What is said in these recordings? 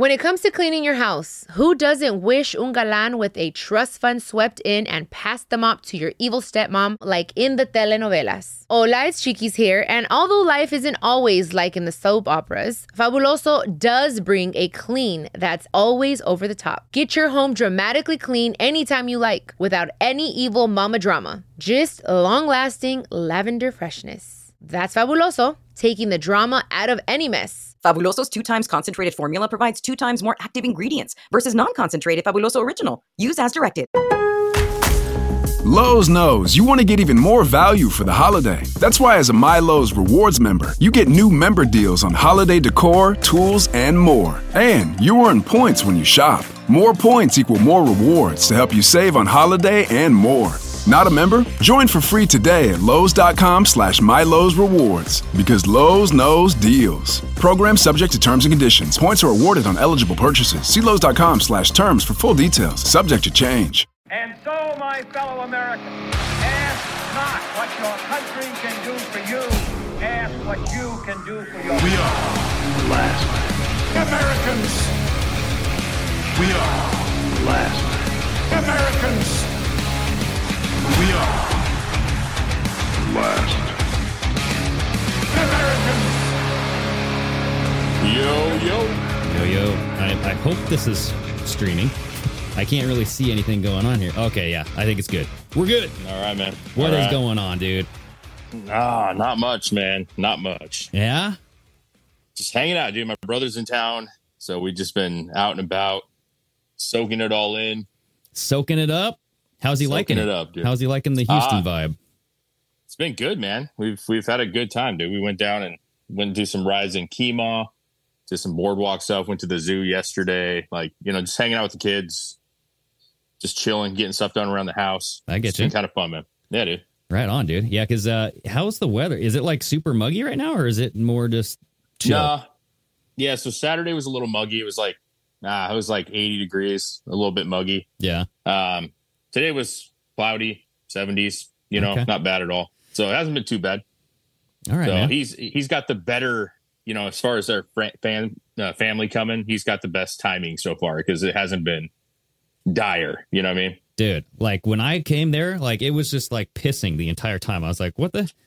When it comes to cleaning your house, who doesn't wish un galán with a trust fund swept in and passed the mop to your evil stepmom like in the telenovelas? Hola, it's Chiquis here, and although life isn't always like in the soap operas, Fabuloso does bring a clean that's always over the top. Get your home dramatically clean anytime you like, without any evil mama drama. Just long-lasting lavender freshness. That's Fabuloso, taking the drama out of any mess. Fabuloso's 2 times concentrated formula provides 2 times more active ingredients versus non-concentrated Fabuloso Original. Use as directed. Lowe's knows you want to get even more value for the holiday. That's why as a MyLowe's Rewards member, you get new member deals on holiday decor, tools, and more. And you earn points when you shop. More points equal more rewards to help you save on holiday and more. Not a member? Join for free today at Lowe's.com/MyLowe's Rewards. Because Lowe's knows deals. Program subject to terms and conditions. Points are awarded on eligible purchases. See Lowe's.com/terms for full details. Subject to change. And so, my fellow Americans, ask not what your country can do for you. Ask what you can do for your We are the last Americans. We are the last Americans. We are the last Yo, Americans. yo. I hope this is streaming. I can't really see anything going on here. Okay, yeah. I think it's good. We're good. All right, man. What is going on, dude? Not much, man. Not much. Yeah? Just hanging out, dude. My brother's in town, so we've just been out and about, soaking it all in. Soaking it up? How's he liking it? Up, dude. How's he liking the Houston vibe? It's been good, man. We've had a good time, dude. We went down and went and do some rides in Kemah, did some boardwalk stuff, went to the zoo yesterday. Like, just hanging out with the kids, just chilling, getting stuff done around the house. I get it's you. been kind of fun, man. Yeah, dude. Right on, dude. Yeah, because how's the weather? Is it like super muggy right now, or is it more just chill? Nah. Yeah, so Saturday was a little muggy. It was like 80 degrees, a little bit muggy. Yeah. Today was cloudy, 70s, Okay. not bad at all. So it hasn't been too bad. All right, so man. he's got the better, as far as their family coming, he's got the best timing so far because it hasn't been dire. You know what I mean? Dude, like when I came there, like it was just like pissing the entire time. I was like,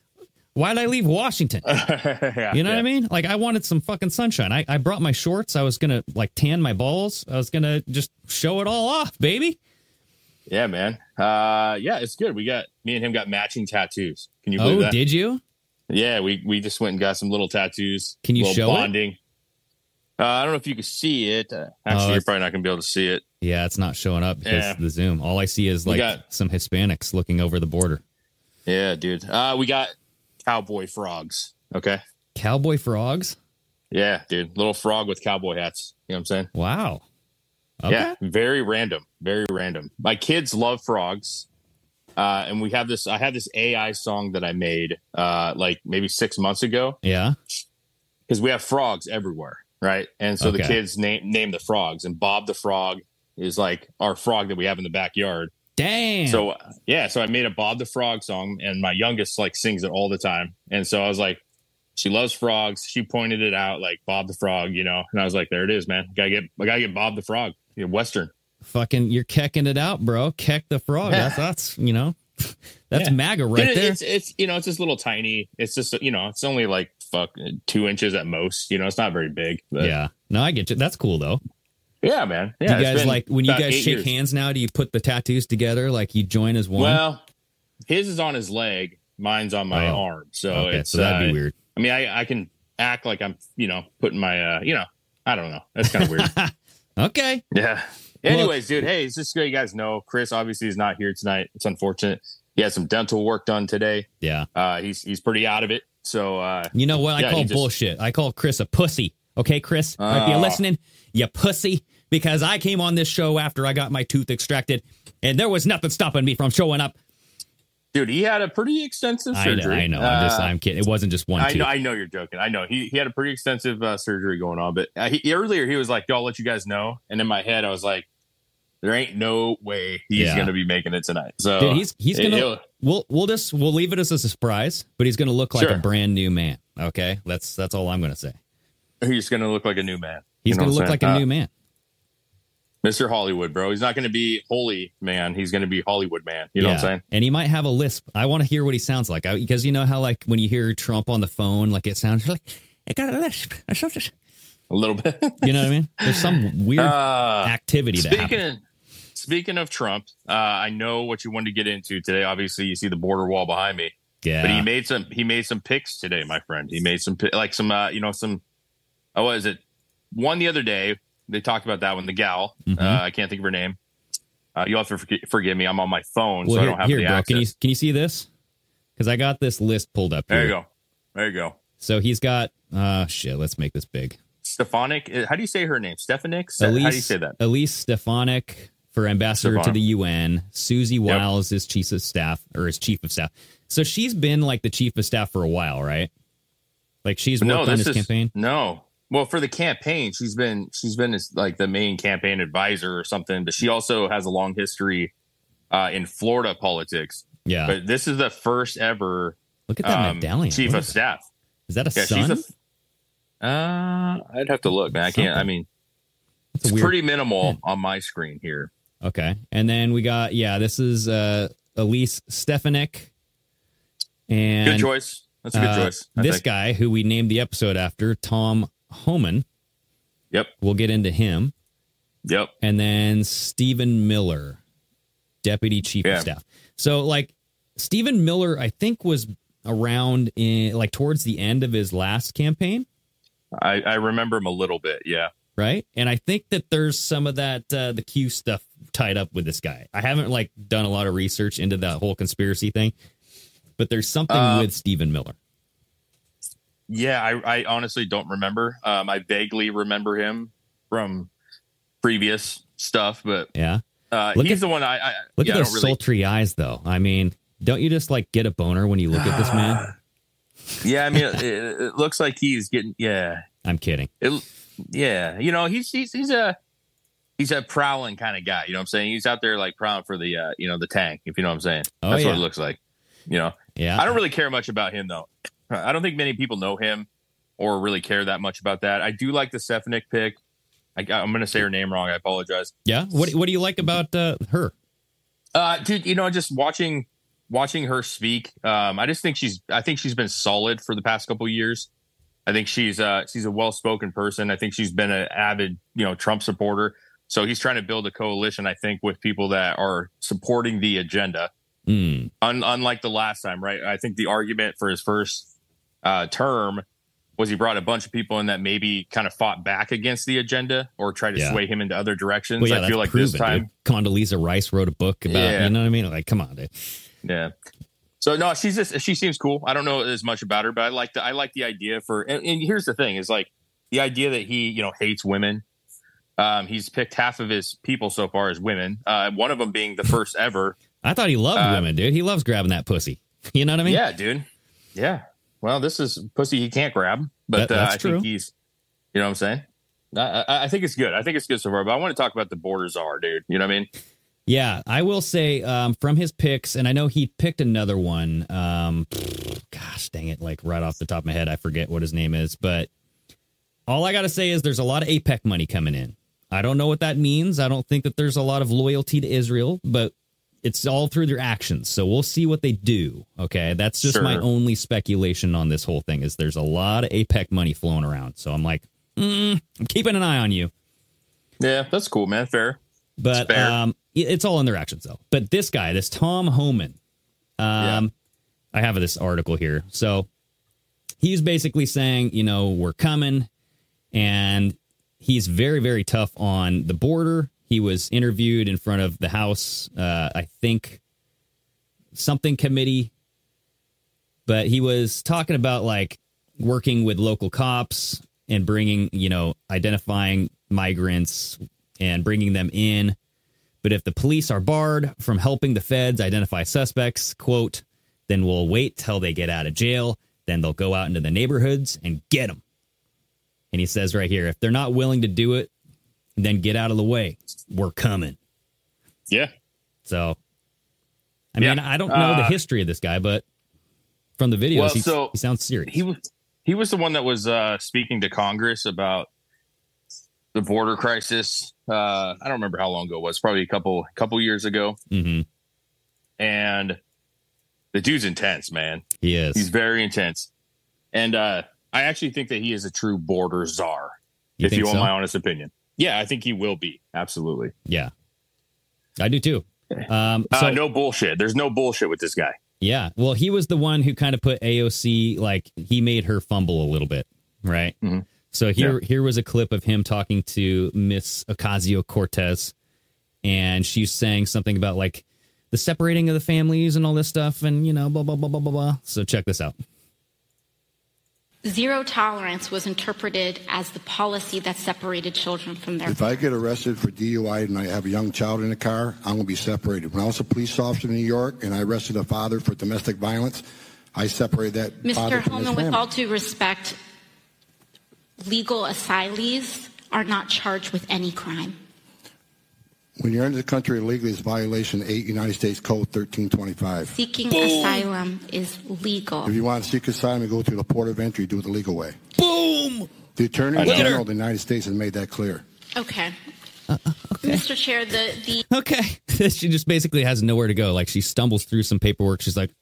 why'd I leave Washington? Yeah, you know what I mean? Like I wanted some fucking sunshine. I brought my shorts. I was going to like tan my balls. I was going to just show it all off, baby. Yeah, man. Yeah, it's good. Me and him got matching tattoos. Can you believe that? Oh, did you? Yeah, we just went and got some little tattoos. Can you show bonding. It? I don't know if you can see it. Actually, you're probably not going to be able to see it. Yeah, it's not showing up because of the Zoom. All I see is like some Hispanics looking over the border. Yeah, dude. We got cowboy frogs. Okay. Cowboy frogs? Yeah, dude. Little frog with cowboy hats. You know what I'm saying? Wow. Okay. Yeah, very random. Very random. My kids love frogs. And I have this AI song that I made like maybe 6 months ago. Yeah. Because we have frogs everywhere, right? And so the kids name the frogs, and Bob the Frog is like our frog that we have in the backyard. Damn. So so I made a Bob the Frog song, and my youngest like sings it all the time. And so I was like, she loves frogs. She pointed it out like Bob the Frog, and I was like, there it is, man. I gotta get Bob the Frog. Western. Fucking, you're kecking it out, bro. Keck the frog. Yeah. That's that's MAGA right there. It's it's just little tiny. It's just it's only like 2 inches at most. It's not very big. But. Yeah. No, I get you. That's cool though. Yeah, man. Yeah, do you guys like when you guys shake years. hands now? Do you put the tattoos together like you join as one? Well, his is on his leg, mine's on my arm. So so that'd be weird. I mean, I can act like I'm putting my I don't know. That's kind of weird. Okay. Yeah. Anyways, dude, hey, it's just so you guys know, Chris obviously is not here tonight. It's unfortunate. He had some dental work done today. Yeah. He's pretty out of it. So you know what? I call bullshit. I call Chris a pussy. Okay, Chris? If you're listening, you pussy. Because I came on this show after I got my tooth extracted, and there was nothing stopping me from showing up. Dude, he had a pretty extensive surgery. I know. I'm kidding. It wasn't just one tooth. I know you're joking. I know. He had a pretty extensive surgery going on. But earlier he was like, yo, I'll let you guys know. And in my head, I was like, there ain't no way he's going to be making it tonight. So dude, he's going to, we'll leave it as a surprise, but he's going to look like a brand new man. Okay. That's all I'm going to say. He's going to look like a new man. He's going to look like a new man. Mr. Hollywood, bro. He's not going to be holy man. He's going to be Hollywood man. You know what I'm saying? And he might have a lisp. I want to hear what he sounds like. Because you know how, like, when you hear Trump on the phone, like, it sounds like, I got a lisp. A little bit. You know what I mean? There's some weird activity that happens. Speaking of Trump, I know what you wanted to get into today. Obviously, you see the border wall behind me. Yeah. But he made some picks today, my friend. He made some what is it? One the other day. They talked about that one, the gal. I can't think of her name. You'll have to forgive me. I'm on my phone, so I don't have the access. Can you see this? Because I got this list pulled up here. There you go. So he's got, let's make this big. Stefanik. How do you say her name? Stefanik? How do you say that? Elise Stefanik for ambassador to the UN. Susie Wiles is chief of staff. So she's been like the chief of staff for a while, right? Like she's worked on this campaign? No. Well, for the campaign, she's been like the main campaign advisor or something, but she also has a long history in Florida politics. Yeah. But this is the first ever look at that medallion. Chief of staff. Is that a sun? I'd have to look, man. I can't. I mean, it's pretty minimal on my screen here. Okay. And then we got, this is Elise Stefanik. And good choice. That's a good choice. This guy who we named the episode after, Tom Homan. Yep. We'll get into him. Yep. And then Stephen Miller, deputy chief of staff. So like Stephen Miller, I think was around in like towards the end of his last campaign. I remember him a little bit. Yeah. Right. And I think that there's some of that, the Q stuff tied up with this guy. I haven't like done a lot of research into that whole conspiracy thing, but there's something with Stephen Miller. Yeah, I honestly don't remember. I vaguely remember him from previous stuff, but he's the one I look at those sultry eyes, though. I mean, don't you just like get a boner when you look at this man? Yeah, I mean, it looks like he's getting. Yeah, I'm kidding. You know, he's a prowling kind of guy. You know what I'm saying? He's out there like prowling for the the tank. If you know what I'm saying, that's what it looks like. You know, I don't really care much about him though. I don't think many people know him or really care that much about that. I do like the Stefanik pick. I'm going to say her name wrong. I apologize. Yeah. What do you like about her? Dude, just watching her speak. I think she's been solid for the past couple of years. I think she's a well-spoken person. I think she's been an avid, Trump supporter. So he's trying to build a coalition, I think, with people that are supporting the agenda. Unlike the last time, right? I think the argument for his first term was he brought a bunch of people in that maybe kind of fought back against the agenda or tried to sway him into other directions. Well, I feel like proven, this time, dude. Condoleezza Rice wrote a book about, you know what I mean? Like, come on, dude. Yeah. So no, she seems cool. I don't know as much about her, but I like the idea and here's the thing is like the idea that he, hates women. He's picked half of his people so far as women. One of them being the first ever. I thought he loved women, dude. He loves grabbing that pussy. You know what I mean? Yeah, dude. Yeah. Well, this is pussy he can't grab, but that's I true. think he's, you know what I'm saying? I think it's good. I think it's good so far, but I want to talk about the border czar, dude. You know what I mean? Yeah, I will say from his picks, and I know he picked another one. Gosh, dang it. Like right off the top of my head, I forget what his name is, but all I got to say is there's a lot of APEC money coming in. I don't know what that means. I don't think that there's a lot of loyalty to Israel, but it's all through their actions. So we'll see what they do. Okay. That's just my only speculation on this whole thing is there's a lot of APEC money flowing around. So I'm like, I'm keeping an eye on you. Yeah, that's cool, man. Fair. But it's all in their actions, though. But this guy, this Tom Homan, I have this article here. So he's basically saying, we're coming. And he's very, very tough on the border. He was interviewed in front of the House, I think, something committee. But he was talking about, like, working with local cops and bringing, identifying migrants and bringing them in. But if the police are barred from helping the feds identify suspects, quote, then we'll wait till they get out of jail. Then they'll go out into the neighborhoods and get them. And he says right here, if they're not willing to do it, then get out of the way. We're coming. Yeah. So, I mean, I don't know the history of this guy, but from the videos, he sounds serious. He was the one that was speaking to Congress about the border crisis. I don't remember how long ago it was. Probably a couple years ago. Mm-hmm. And the dude's intense, man. He is. He's very intense. And I actually think that he is a true border czar, You if think you want so? my honest opinion. Yeah, I think he will be. Absolutely. Yeah, I do too. So no bullshit. There's no bullshit with this guy. yeah, well, he was the one who kind of put AOC, like he made her fumble a little bit, right? Mm-hmm. So here was a clip of him talking to Miss Ocasio-Cortez, and she's saying something about like the separating of the families and all this stuff, and blah blah blah blah blah blah. So check this out. Zero tolerance was interpreted as the policy that separated children from their. If I get arrested for DUI and I have a young child in the car, I'm going to be separated. When I was a police officer in New York and I arrested a father for domestic violence, I separated that father Mr. from his Holman, with family. all due respect, legal asylees are not charged with any crime. When you're into the country illegally, it's violation 8 United States Code 1325. Seeking asylum is legal. If you want to seek asylum, you go through the port of entry, do it the legal way. Boom! The Attorney General of the United States has made that clear. Okay. Okay. Mr. Chair, the Okay. She just basically has nowhere to go. Like she stumbles through some paperwork. She's like,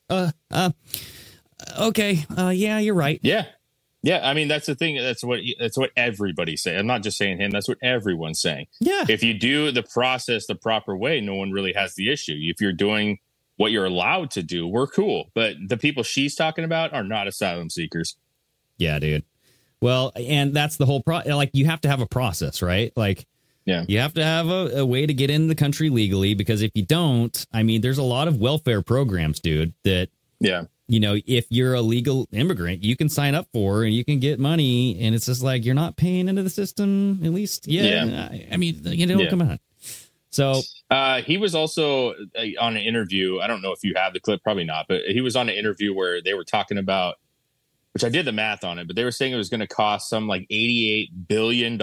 okay. Yeah, you're right. Yeah. Yeah, I mean, that's the thing. That's what everybody's saying. I'm not just saying him. That's what everyone's saying. Yeah. If you do the process the proper way, no one really has the issue. If you're doing what you're allowed to do, we're cool. But the people she's talking about are not asylum seekers. Yeah, dude. Well, and that's the whole like you have to have a process, right? Like, yeah, you have to have a way to get in the country legally, because if you don't, I mean, there's a lot of welfare programs, dude, that, yeah, if you're a legal immigrant, you can sign up for and you can get money. And it's just like, you're not paying into the system, at least. Yeah. I mean, come on. So he was also on an interview. I don't know if you have the clip, probably not, but he was on an interview where they were talking about, which I did the math on it, but they were saying it was going to cost some like $88 billion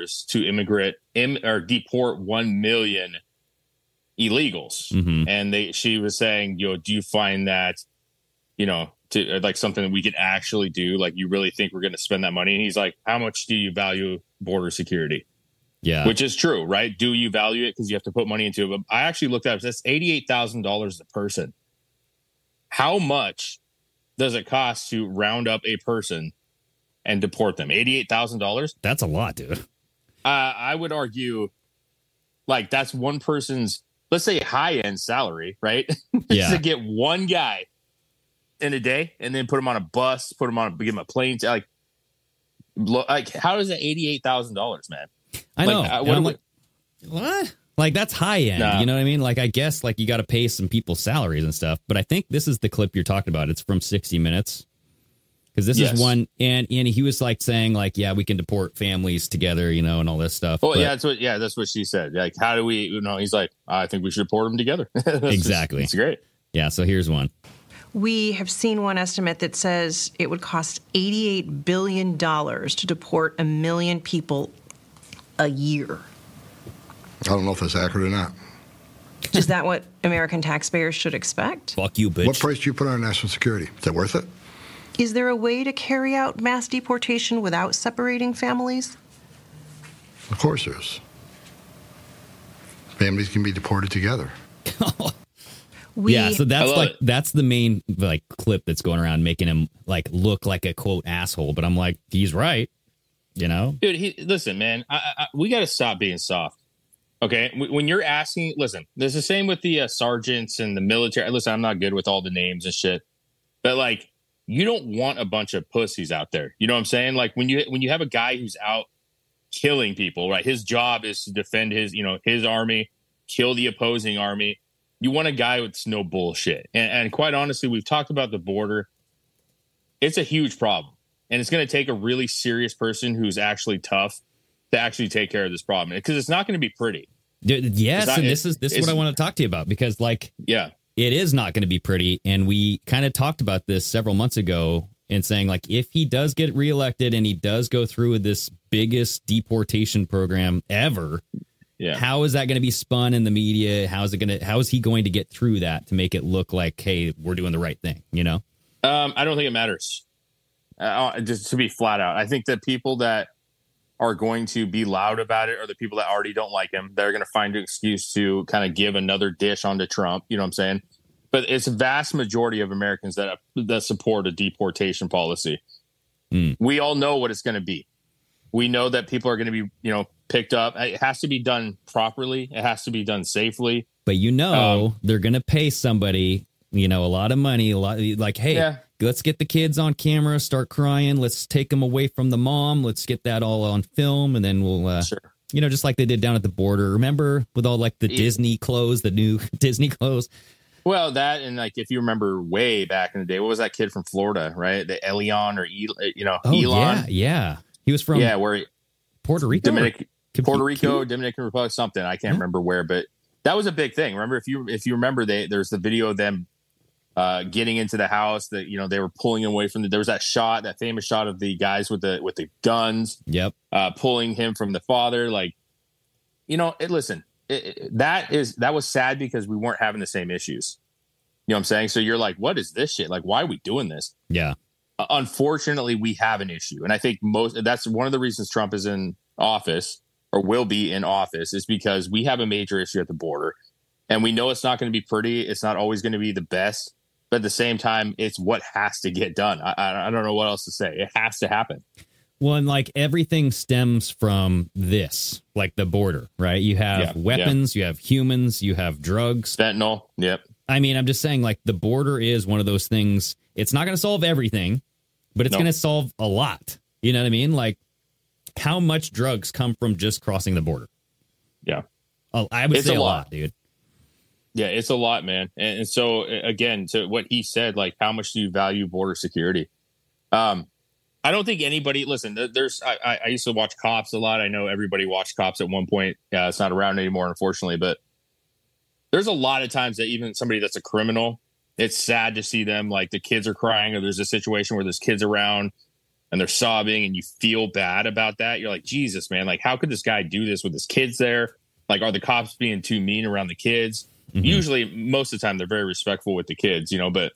to deport 1 million illegals. Mm-hmm. And she was saying, do you find that, to like something that we could actually do? Like, you really think we're going to spend that money? And he's like, how much do you value border security? Yeah. Which is true, right? Do you value it? Because you have to put money into it. But I actually looked at it. That's $88,000 a person. How much does it cost to round up a person and deport them? $88,000? That's a lot, dude. I would argue, like, that's one person's, let's say, high-end salary, right? Yeah. To get one guy in a day and then put him on a bus, give him a plane. Like, how is that $88,000, man? I know. Like, what? Like, that's high end. Nah. You know what I mean? Like, I guess like you got to pay some people's salaries and stuff. But I think this is the clip you're talking about. It's from 60 Minutes. Because this is one, and he was like saying like, yeah, we can deport families together, and all this stuff. Well, that's what she said. Like, how do we? He's like, I think we should deport them together. Exactly. It's great. Yeah. So here's one. We have seen one estimate that says it would cost $88 billion to deport 1 million people a year. I don't know if that's accurate or not. Is that what American taxpayers should expect? Fuck you, bitch. What price do you put on national security? Is that worth it? Is there a way to carry out mass deportation without separating families? Of course there is. Families can be deported together. So that's the main like clip that's going around, making him like look like a quote asshole. But I'm like, he's right, Dude, listen, man. We got to stop being soft. Okay, when you're asking, listen, there's the same with the sergeants and the military. Listen, I'm not good with all the names and shit, but like, you don't want a bunch of pussies out there. You know what I'm saying? Like, when you have a guy who's out killing people, right? His job is to defend his army, kill the opposing army. You want a guy with no bullshit. And quite honestly, we've talked about the border. It's a huge problem, and it's going to take a really serious person who's actually tough to actually take care of this problem, because it's not going to be pretty. Yes, and this is what I want to talk to you about, because it is not going to be pretty. And we kind of talked about this several months ago and saying, like, if he does get reelected and he does go through with this biggest deportation program ever, how is that going to be spun in the media? How is he going to get through that to make it look like, hey, we're doing the right thing? I don't think it matters. Just to be flat out, I think that people that are going to be loud about it are the people that already don't like him. They're going to find an excuse to kind of give another dish onto Trump. You know what I'm saying? But it's a vast majority of Americans that support a deportation policy. We all know what it's going to be. We know that people are going to be, picked up. It has to be done properly. It has to be done safely. But they're going to pay somebody, a lot of money, hey, let's get the kids on camera, start crying. Let's take them away from the mom. Let's get that all on film. And then we'll, just like they did down at the border. Remember with all like the Disney clothes, the new Disney clothes. Well, that and like if you remember way back in the day, what was that kid from Florida, right? The Elion or Elon? Yeah. He was from Puerto Rico, Dominican Republic, something. I can't remember where, but that was a big thing. Remember, if you remember, there's the video of them getting into the house that they were pulling him away from there was that famous shot of the guys with the guns. Yep. Pulling him from the father. Like, that was sad because we weren't having the same issues. You know what I'm saying? So you're like, what is this shit? Like, why are we doing this? Yeah. Unfortunately, we have an issue. And I think that's one of the reasons Trump is in office or will be in office is because we have a major issue at the border. And we know it's not going to be pretty. It's not always going to be the best. But at the same time, it's what has to get done. I don't know what else to say. It has to happen. Well, and like everything stems from this, like the border, right? You have weapons, you have humans, you have drugs. Fentanyl. Yep. I mean, I'm just saying like the border is one of those things. It's not going to solve everything, but it's going to solve a lot. You know what I mean? Like how much drugs come from just crossing the border? Yeah. I would say a lot, dude. Yeah, it's a lot, man. And so again, to what he said, like how much do you value border security? I don't think anybody, listen, I used to watch Cops a lot. I know everybody watched Cops at one point. It's not around anymore, unfortunately, but there's a lot of times that even somebody that's a criminal, it's sad to see them, like the kids are crying or there's a situation where there's kids around and they're sobbing and you feel bad about that. You're like, Jesus, man, like how could this guy do this with his kids there? Like, are the cops being too mean around the kids? Mm-hmm. Usually, most of the time, they're very respectful with the kids, but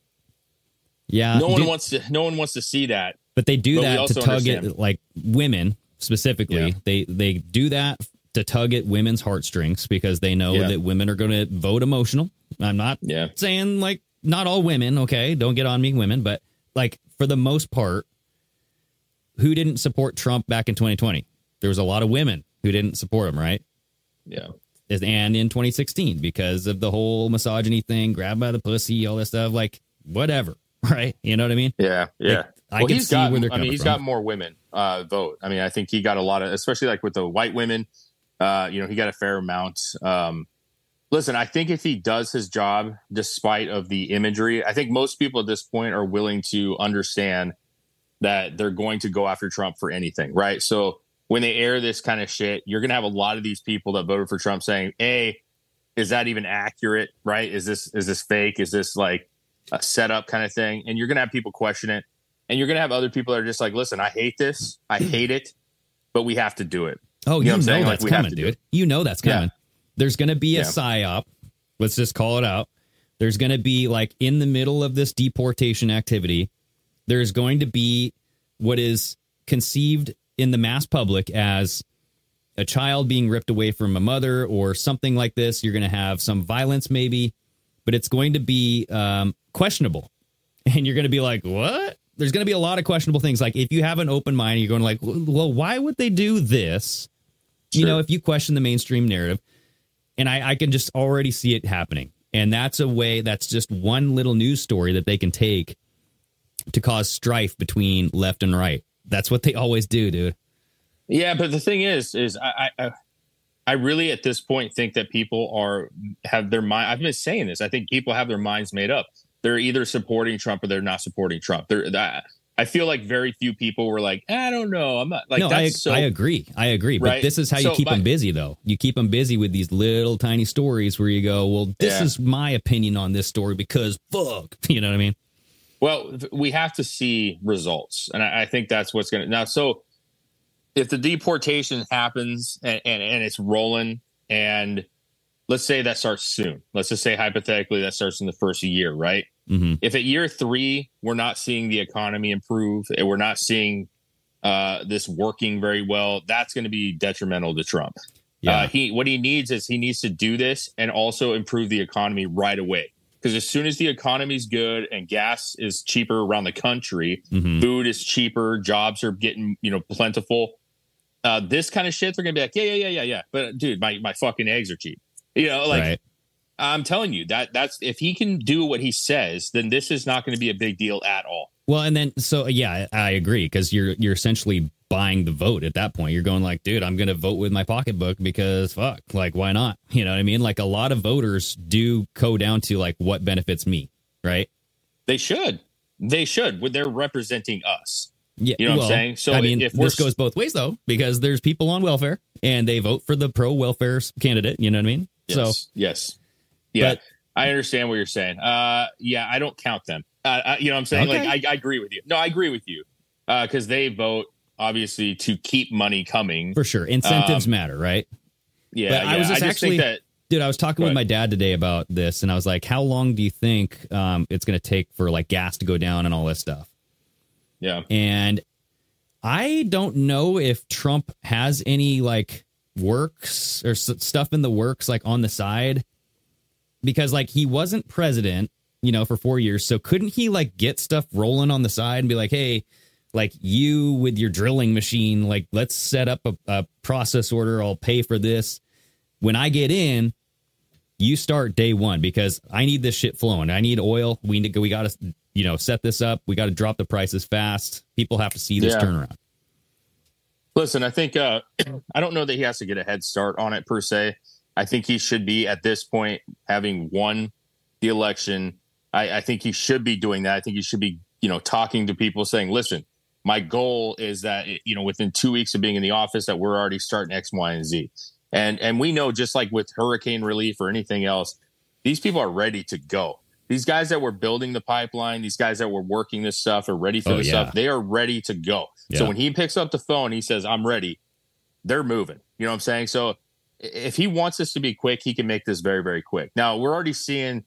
yeah, no one wants to see that. But they do that to tug at like women specifically. Yeah. They do that to tug at women's heartstrings because they know that women are going to vote emotional. I'm not saying like not all women. OK, don't get on me, women. But like for the most part, who didn't support Trump back in 2020? There was a lot of women who didn't support him. Right. Yeah. And in 2016, because of the whole misogyny thing, grab by the pussy, all that stuff, like whatever. Right. You know what I mean? Yeah. Yeah. Like, he's got more women vote. I mean, I think he got a lot of, especially like with the white women, he got a fair amount. Listen, I think if he does his job, despite of the imagery, I think most people at this point are willing to understand that they're going to go after Trump for anything. Right. So when they air this kind of shit, you're going to have a lot of these people that voted for Trump saying, hey, is that even accurate? Right. Is this fake? Is this like a setup kind of thing? And you're going to have people question it. And you're going to have other people that are just like, listen, I hate this. I hate it, but we have to do it. Oh, you know that's coming, dude. You know that's coming. Yeah. There's going to be a psyop. Let's just call it out. There's going to be like in the middle of this deportation activity, there's going to be what is conceived in the mass public as a child being ripped away from a mother or something like this. You're going to have some violence maybe, but it's going to be questionable. And you're going to be like, what? There's going to be a lot of questionable things. Like if you have an open mind, you're going like, well, why would they do this? Sure. If you question the mainstream narrative, and I can just already see it happening. And that's just one little news story that they can take to cause strife between left and right. That's what they always do, dude. Yeah, but the thing is I really at this point think that people have their mind. I've been saying this. I think people have their minds made up. They're either supporting Trump or they're not supporting Trump. I feel like very few people were like, I don't know. I'm not like, no, I agree. Right? But this is how you keep them busy, though. You keep them busy with these little tiny stories where you go, well, this is my opinion on this story because fuck. You know what I mean? Well, we have to see results. And I think that's what's going to now. So if the deportation happens and it's rolling and let's say that starts soon. Let's just say hypothetically that starts in the first year, right? Mm-hmm. If at year 3 we're not seeing the economy improve and we're not seeing this working very well, that's going to be detrimental to Trump. Yeah. What he needs to do this and also improve the economy right away. Because as soon as the economy's good and gas is cheaper around the country, food is cheaper, jobs are getting, plentiful. This kind of shit, they're going to be like, yeah. But dude, my fucking eggs are cheap. Right. I'm telling you that's if he can do what he says, then this is not going to be a big deal at all. Well, and then, so yeah, I agree, because you're essentially buying the vote at that point. You're going like, dude, I'm going to vote with my pocketbook because fuck, like, why not? You know what I mean? Like, a lot of voters do go down to like what benefits me, right? They should. They're representing us. Yeah, you know what I'm saying? So I mean, if this goes both ways though, because there's people on welfare and they vote for the pro welfare candidate. You know what I mean? Yes. Yeah, but, I understand what you're saying. Yeah, I don't count them. You know what I'm saying? Okay. Like, I agree with you. No, I agree with you. Because they vote, obviously, to keep money coming. For sure. Incentives matter, right? Yeah. But I was just actually, dude, I was talking with my dad today about this, and I was like, how long do you think it's going to take for like gas to go down and all this stuff? Yeah. And I don't know if Trump has any like works or stuff in the works, like on the side, because like he wasn't president, for 4 years. So couldn't he like get stuff rolling on the side and be like, hey, like you with your drilling machine, like let's set up a process order. I'll pay for this. When I get in, you start day one because I need this shit flowing. I need oil. We got to, set this up. We got to drop the prices fast. People have to see this turnaround. Listen, I think I don't know that he has to get a head start on it per se. I think he should be at this point having won the election. I think he should be doing that. I think he should be, talking to people saying, listen, my goal is that, within 2 weeks of being in the office that we're already starting X, Y, and Z. And we know, just like with hurricane relief or anything else, these people are ready to go. These guys that were building the pipeline, these guys that were working this stuff are ready for this stuff. They are ready to go. Yeah. So when he picks up the phone, he says, I'm ready. They're moving. You know what I'm saying? So if he wants this to be quick, he can make this very, very quick. Now, we're already seeing,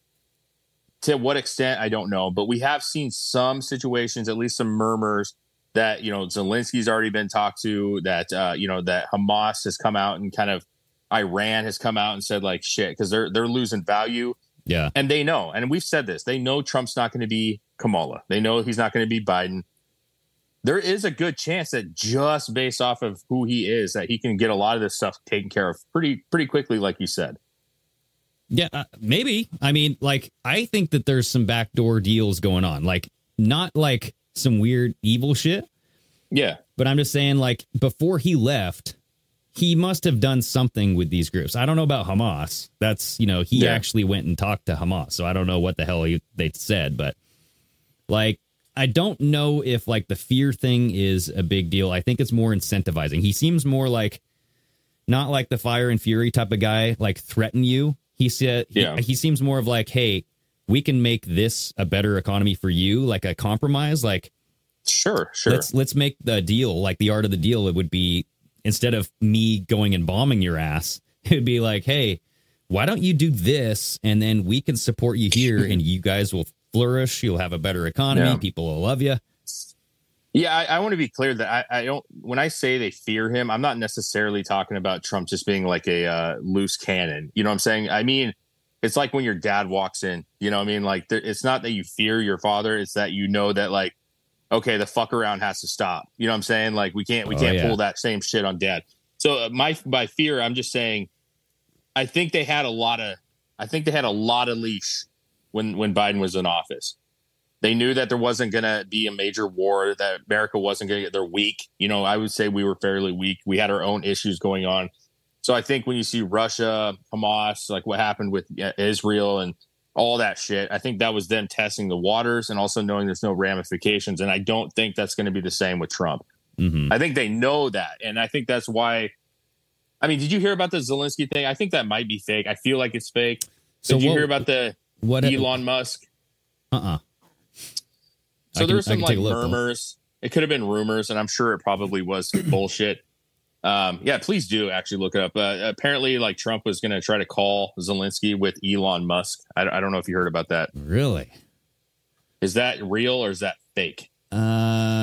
to what extent, I don't know, but we have seen some situations, at least some murmurs, that, Zelensky's already been talked to, that, that Hamas has come out and kind of, Iran has come out and said like shit, because they're losing value. Yeah. And they know, and we've said this, they know Trump's not going to be Kamala. They know he's not going to be Biden. There is a good chance that just based off of who he is, that he can get a lot of this stuff taken care of pretty quickly, like you said. Yeah, maybe. I mean, like, I think that there's some backdoor deals going on, like not like some weird evil shit. Yeah. But I'm just saying, like, before he left, he must have done something with these groups. I don't know about Hamas. That's, he actually went and talked to Hamas. So I don't know what the hell they said. But, like, I don't know if, like, the fear thing is a big deal. I think it's more incentivizing. He seems more like, not like the fire and fury type of guy, like, threaten you. He said, he seems more of like, hey, we can make this a better economy for you, like a compromise. Like, sure. Let's make the deal, like the art of the deal. It would be, instead of me going and bombing your ass, it would be like, hey, why don't you do this? And then we can support you here and you guys will flourish. You'll have a better economy. Yeah. People will love you. Yeah, I want to be clear that I don't, when I say they fear him, I'm not necessarily talking about Trump just being like a loose cannon. You know what I'm saying? I mean, it's like when your dad walks in, you know what I mean? Like, it's not that you fear your father. It's that you know that, like, okay, the fuck around has to stop. You know what I'm saying? Like, we can't pull that same shit on dad. So by fear, I'm just saying, I think they had a lot of leash when Biden was in office. They knew that there wasn't going to be a major war, that America wasn't going to get, they're weak. I would say we were fairly weak. We had our own issues going on. So I think when you see Russia, Hamas, like what happened with Israel and all that shit, I think that was them testing the waters and also knowing there's no ramifications. And I don't think that's going to be the same with Trump. Mm-hmm. I think they know that. And I think that's why, I mean, did you hear about the Zelensky thing? I think that might be fake. I feel like it's fake. So did you hear about the Elon Musk? So there were some like murmurs. It could have been rumors, and I'm sure it probably was bullshit. Yeah, please do actually look it up. Apparently, like Trump was going to try to call Zelensky with Elon Musk. I don't know if you heard about that. Really? Is that real or is that fake?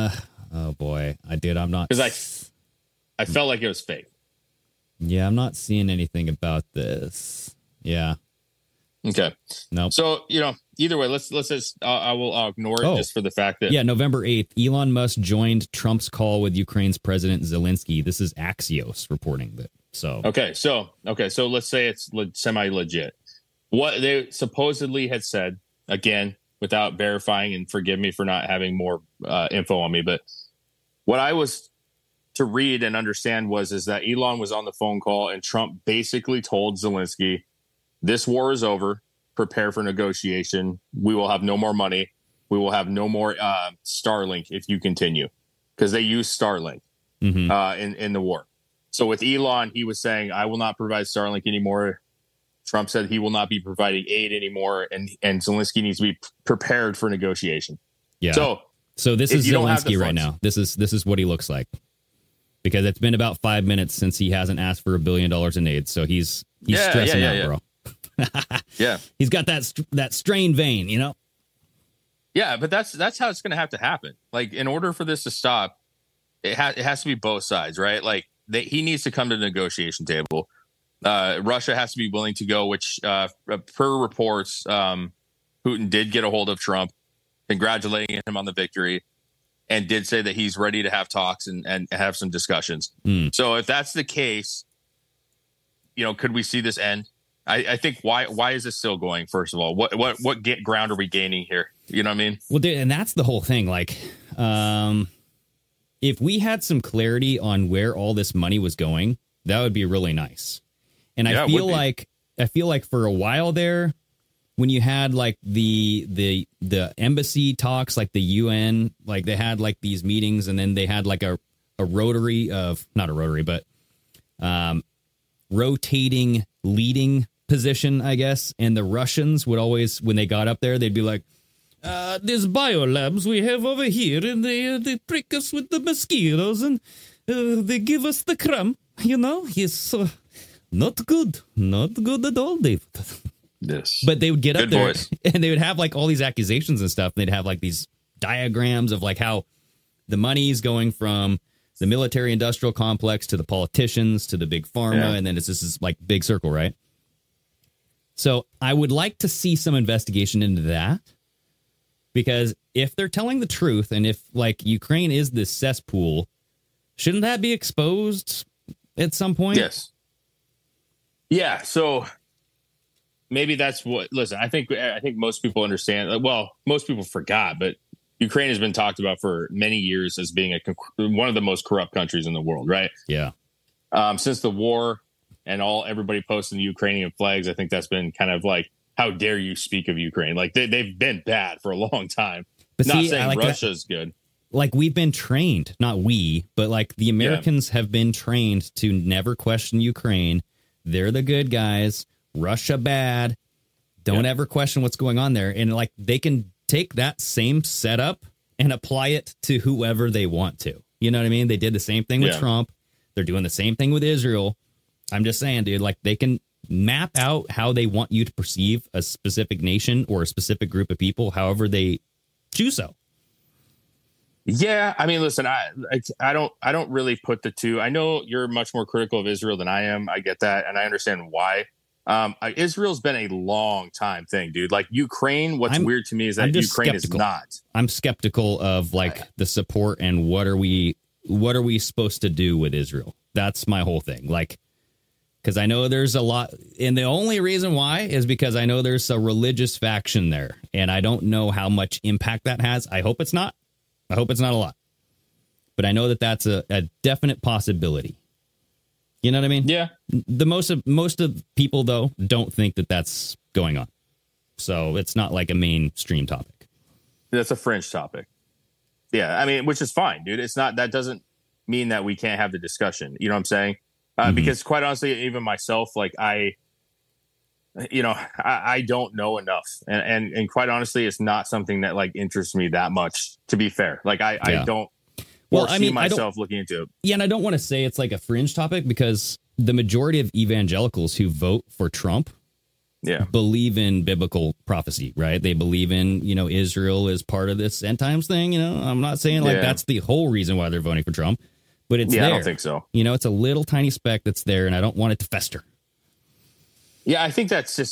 Oh boy, I'm not, because I felt like it was fake. Yeah, I'm not seeing anything about this. Yeah. Okay. Nope. So, either way, let's just, I'll ignore it just for the fact that. Yeah, November 8th, Elon Musk joined Trump's call with Ukraine's President Zelensky. This is Axios reporting that. So. Okay, so let's say it's semi-legit. What they supposedly had said, again, without verifying, and forgive me for not having more info on me, but what I was to read and understand is that Elon was on the phone call and Trump basically told Zelensky, this war is over. Prepare for negotiation. We will have no more money. We will have no more Starlink if you continue, because they use Starlink in the war. So with Elon, he was saying, I will not provide Starlink anymore. Trump said he will not be providing aid anymore, and Zelensky needs to be prepared for negotiation. Yeah. So this is Zelensky right now. This is what he looks like, because it's been about 5 minutes since he hasn't asked for $1 billion in aid. So he's stressing out, bro. Yeah, he's got that strained vein, Yeah, but that's how it's going to have to happen. Like, in order for this to stop, it has to be both sides, right? Like, he needs to come to the negotiation table. Russia has to be willing to go, which per reports, Putin did get a hold of Trump, congratulating him on the victory, and did say that he's ready to have talks and have some discussions. So if that's the case, could we see this end? I think why is this still going? First of all, what ground are we gaining here? You know what I mean? Well, dude, and that's the whole thing. Like, if we had some clarity on where all this money was going, that would be really nice. And I feel like for a while there, when you had like the embassy talks, like the UN, like they had like these meetings, and then they had like a rotary of, not a rotary, but rotating leading position, I guess. And the Russians would always, when they got up there, they'd be like, there's biolabs we have over here, and they prick us with the mosquitoes, and they give us the crumb, It's not good at all, David. Yes. But they would get up there voice. And they would have like all these accusations and stuff. And they'd have like these diagrams of like how the money's going from the military industrial complex to the politicians to the big pharma. And then it's just this like big circle, right? So I would like to see some investigation into that, because if they're telling the truth, and if like Ukraine is this cesspool, shouldn't that be exposed at some point? Yes. Yeah. So maybe that's what. Listen, I think most people understand. Well, most people forgot, but Ukraine has been talked about for many years as being one of the most corrupt countries in the world, right? Yeah. Since the war and everybody posting the Ukrainian flags, I think that's been kind of like, how dare you speak of Ukraine? Like they've been bad for a long time. But not see, saying like Russia's good. Like we've been trained, not we, but like the Americans have been trained to never question Ukraine. They're the good guys. Russia bad. Don't ever question what's going on there. And like they can take that same setup and apply it to whoever they want to. You know what I mean? They did the same thing with Trump. They're doing the same thing with Israel. I'm just saying, dude, like they can map out how they want you to perceive a specific nation or a specific group of people, however they choose so. Yeah, I mean, listen, I don't really put the two. I know you're much more critical of Israel than I am. I get that, and I understand why. Israel's been a long time thing, dude. Like Ukraine, what's weird to me is that Ukraine is not. I'm skeptical of like the support and what are we supposed to do with Israel? That's my whole thing. Like, because I know there's a lot, and the only reason why is because I know there's a religious faction there, and I don't know how much impact that has. I hope it's not. I hope it's not a lot. But I know that that's a definite possibility. You know what I mean? Yeah. The most of people, though, don't think that that's going on. So it's not like a mainstream topic. That's a fringe topic. Yeah, I mean, which is fine, dude. It's not, that doesn't mean that we can't have the discussion. You know what I'm saying? Because quite honestly, even myself, like I don't know enough. And quite honestly, it's not something that like interests me that much, to be fair. Like I don't see myself looking into it. Yeah, and I don't want to say it's like a fringe topic, because the majority of evangelicals who vote for Trump believe in biblical prophecy, right? They believe in, Israel is part of this end times thing. I'm not saying that's the whole reason why they're voting for Trump, but it's there. I don't think so. It's a little tiny speck that's there, and I don't want it to fester. Yeah, I think that's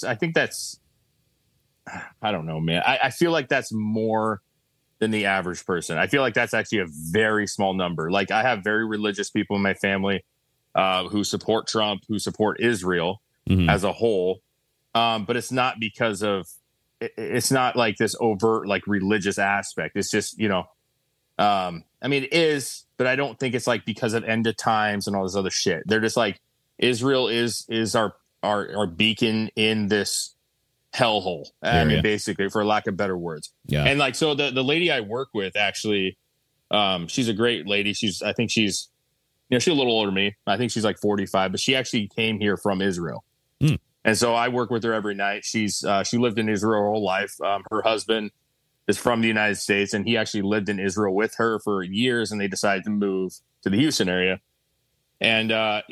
I don't know, man. I feel like that's more than the average person. I feel like that's actually a very small number. Like, I have very religious people in my family who support Trump, who support Israel as a whole. But it's not because of, it's not like this overt, like, religious aspect. It's just, it is, but I don't think it's like because of end of times and all this other shit. They're just like, Israel is our beacon in this hellhole. I mean, basically, for lack of better words. Yeah. And like, so the lady I work with, actually, she's a great lady. I think she's a little older than me. I think she's like 45, but she actually came here from Israel. And so I work with her every night. She lived in Israel her whole life. Her husband is from the United States, and he actually lived in Israel with her for years, and they decided to move to the Houston area. And,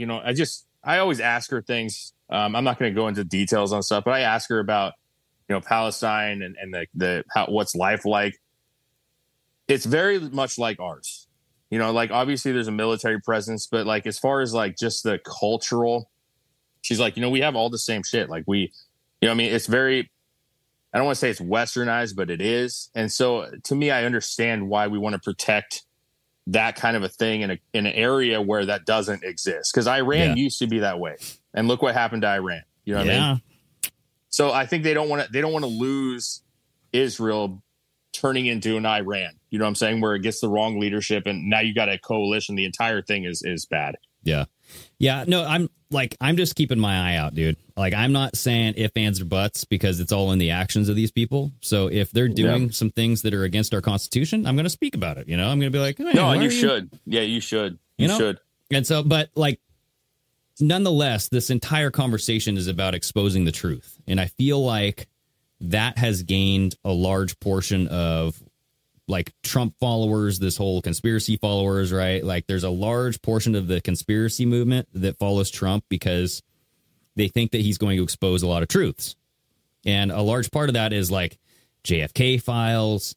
I always ask her things. I'm not going to go into details on stuff, but I ask her about, Palestine and what's life like. It's very much like ours, like, obviously there's a military presence, but like, as far as like just the cultural, she's like, we have all the same shit. Like it's very, I don't want to say it's westernized, but it is. And so to me, I understand why we want to protect that kind of a thing in an area where that doesn't exist. Because Iran used to be that way. And look what happened to Iran. You know what I mean? So I think they don't want to lose Israel turning into an Iran. You know what I'm saying? Where it gets the wrong leadership, and now you got a coalition. The entire thing is bad. Yeah. Yeah. No, I'm just keeping my eye out, dude. Like, I'm not saying if, ands, or buts, because it's all in the actions of these people. So if they're doing some things that are against our Constitution, I'm going to speak about it. I'm going to be like, hey, no, and you should. Yeah, you should. You should. And so, but like, nonetheless, this entire conversation is about exposing the truth. And I feel like that has gained a large portion of like Trump followers, this whole conspiracy followers, right? Like, there's a large portion of the conspiracy movement that follows Trump because they think that he's going to expose a lot of truths. And a large part of that is like JFK files,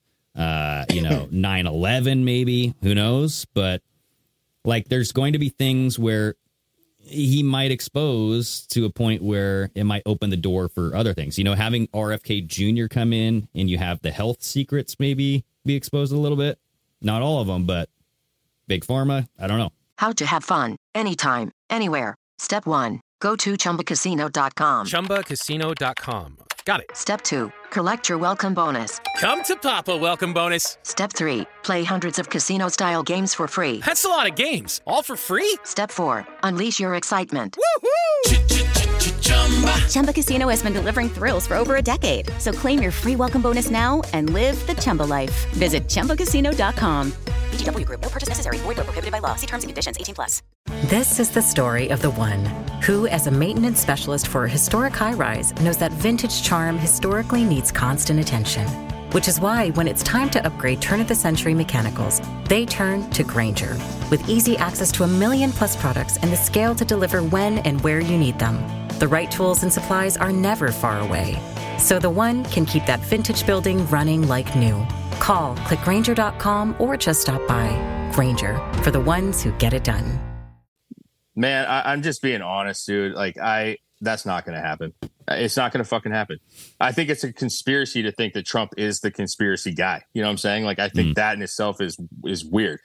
9/11, maybe, who knows? But like, there's going to be things where he might expose to a point where it might open the door for other things. Having RFK Jr. come in, and you have the health secrets maybe be exposed a little bit. Not all of them, but Big Pharma, I don't know. How to have fun anytime, anywhere. Step 1. Go to ChumbaCasino.com. ChumbaCasino.com. Got it. Step 2. Collect your welcome bonus. Come to Papa welcome bonus. Step 3. Play hundreds of casino-style games for free. That's a lot of games. All for free? Step 4. Unleash your excitement. Woohoo! Chumba Casino has been delivering thrills for over a decade. So claim your free welcome bonus now and live the Chumba life. Visit ChumbaCasino.com. VGW Group. No purchase necessary. Void where prohibited by law. See terms and conditions. 18+. This is the story of the one who, as a maintenance specialist for a historic high-rise, knows that vintage charm historically needs constant attention. Which is why, when it's time to upgrade turn-of-the-century mechanicals, they turn to Grainger. With easy access to 1 million-plus products and the scale to deliver when and where you need them. The right tools and supplies are never far away. So the one can keep that vintage building running like new. Call, click Grainger.com, or just stop by. Grainger, for the ones who get it done. Man, I'm just being honest, dude. Like, that's not going to happen. It's not going to fucking happen. I think it's a conspiracy to think that Trump is the conspiracy guy. You know what I'm saying? Like, I think that in itself is weird.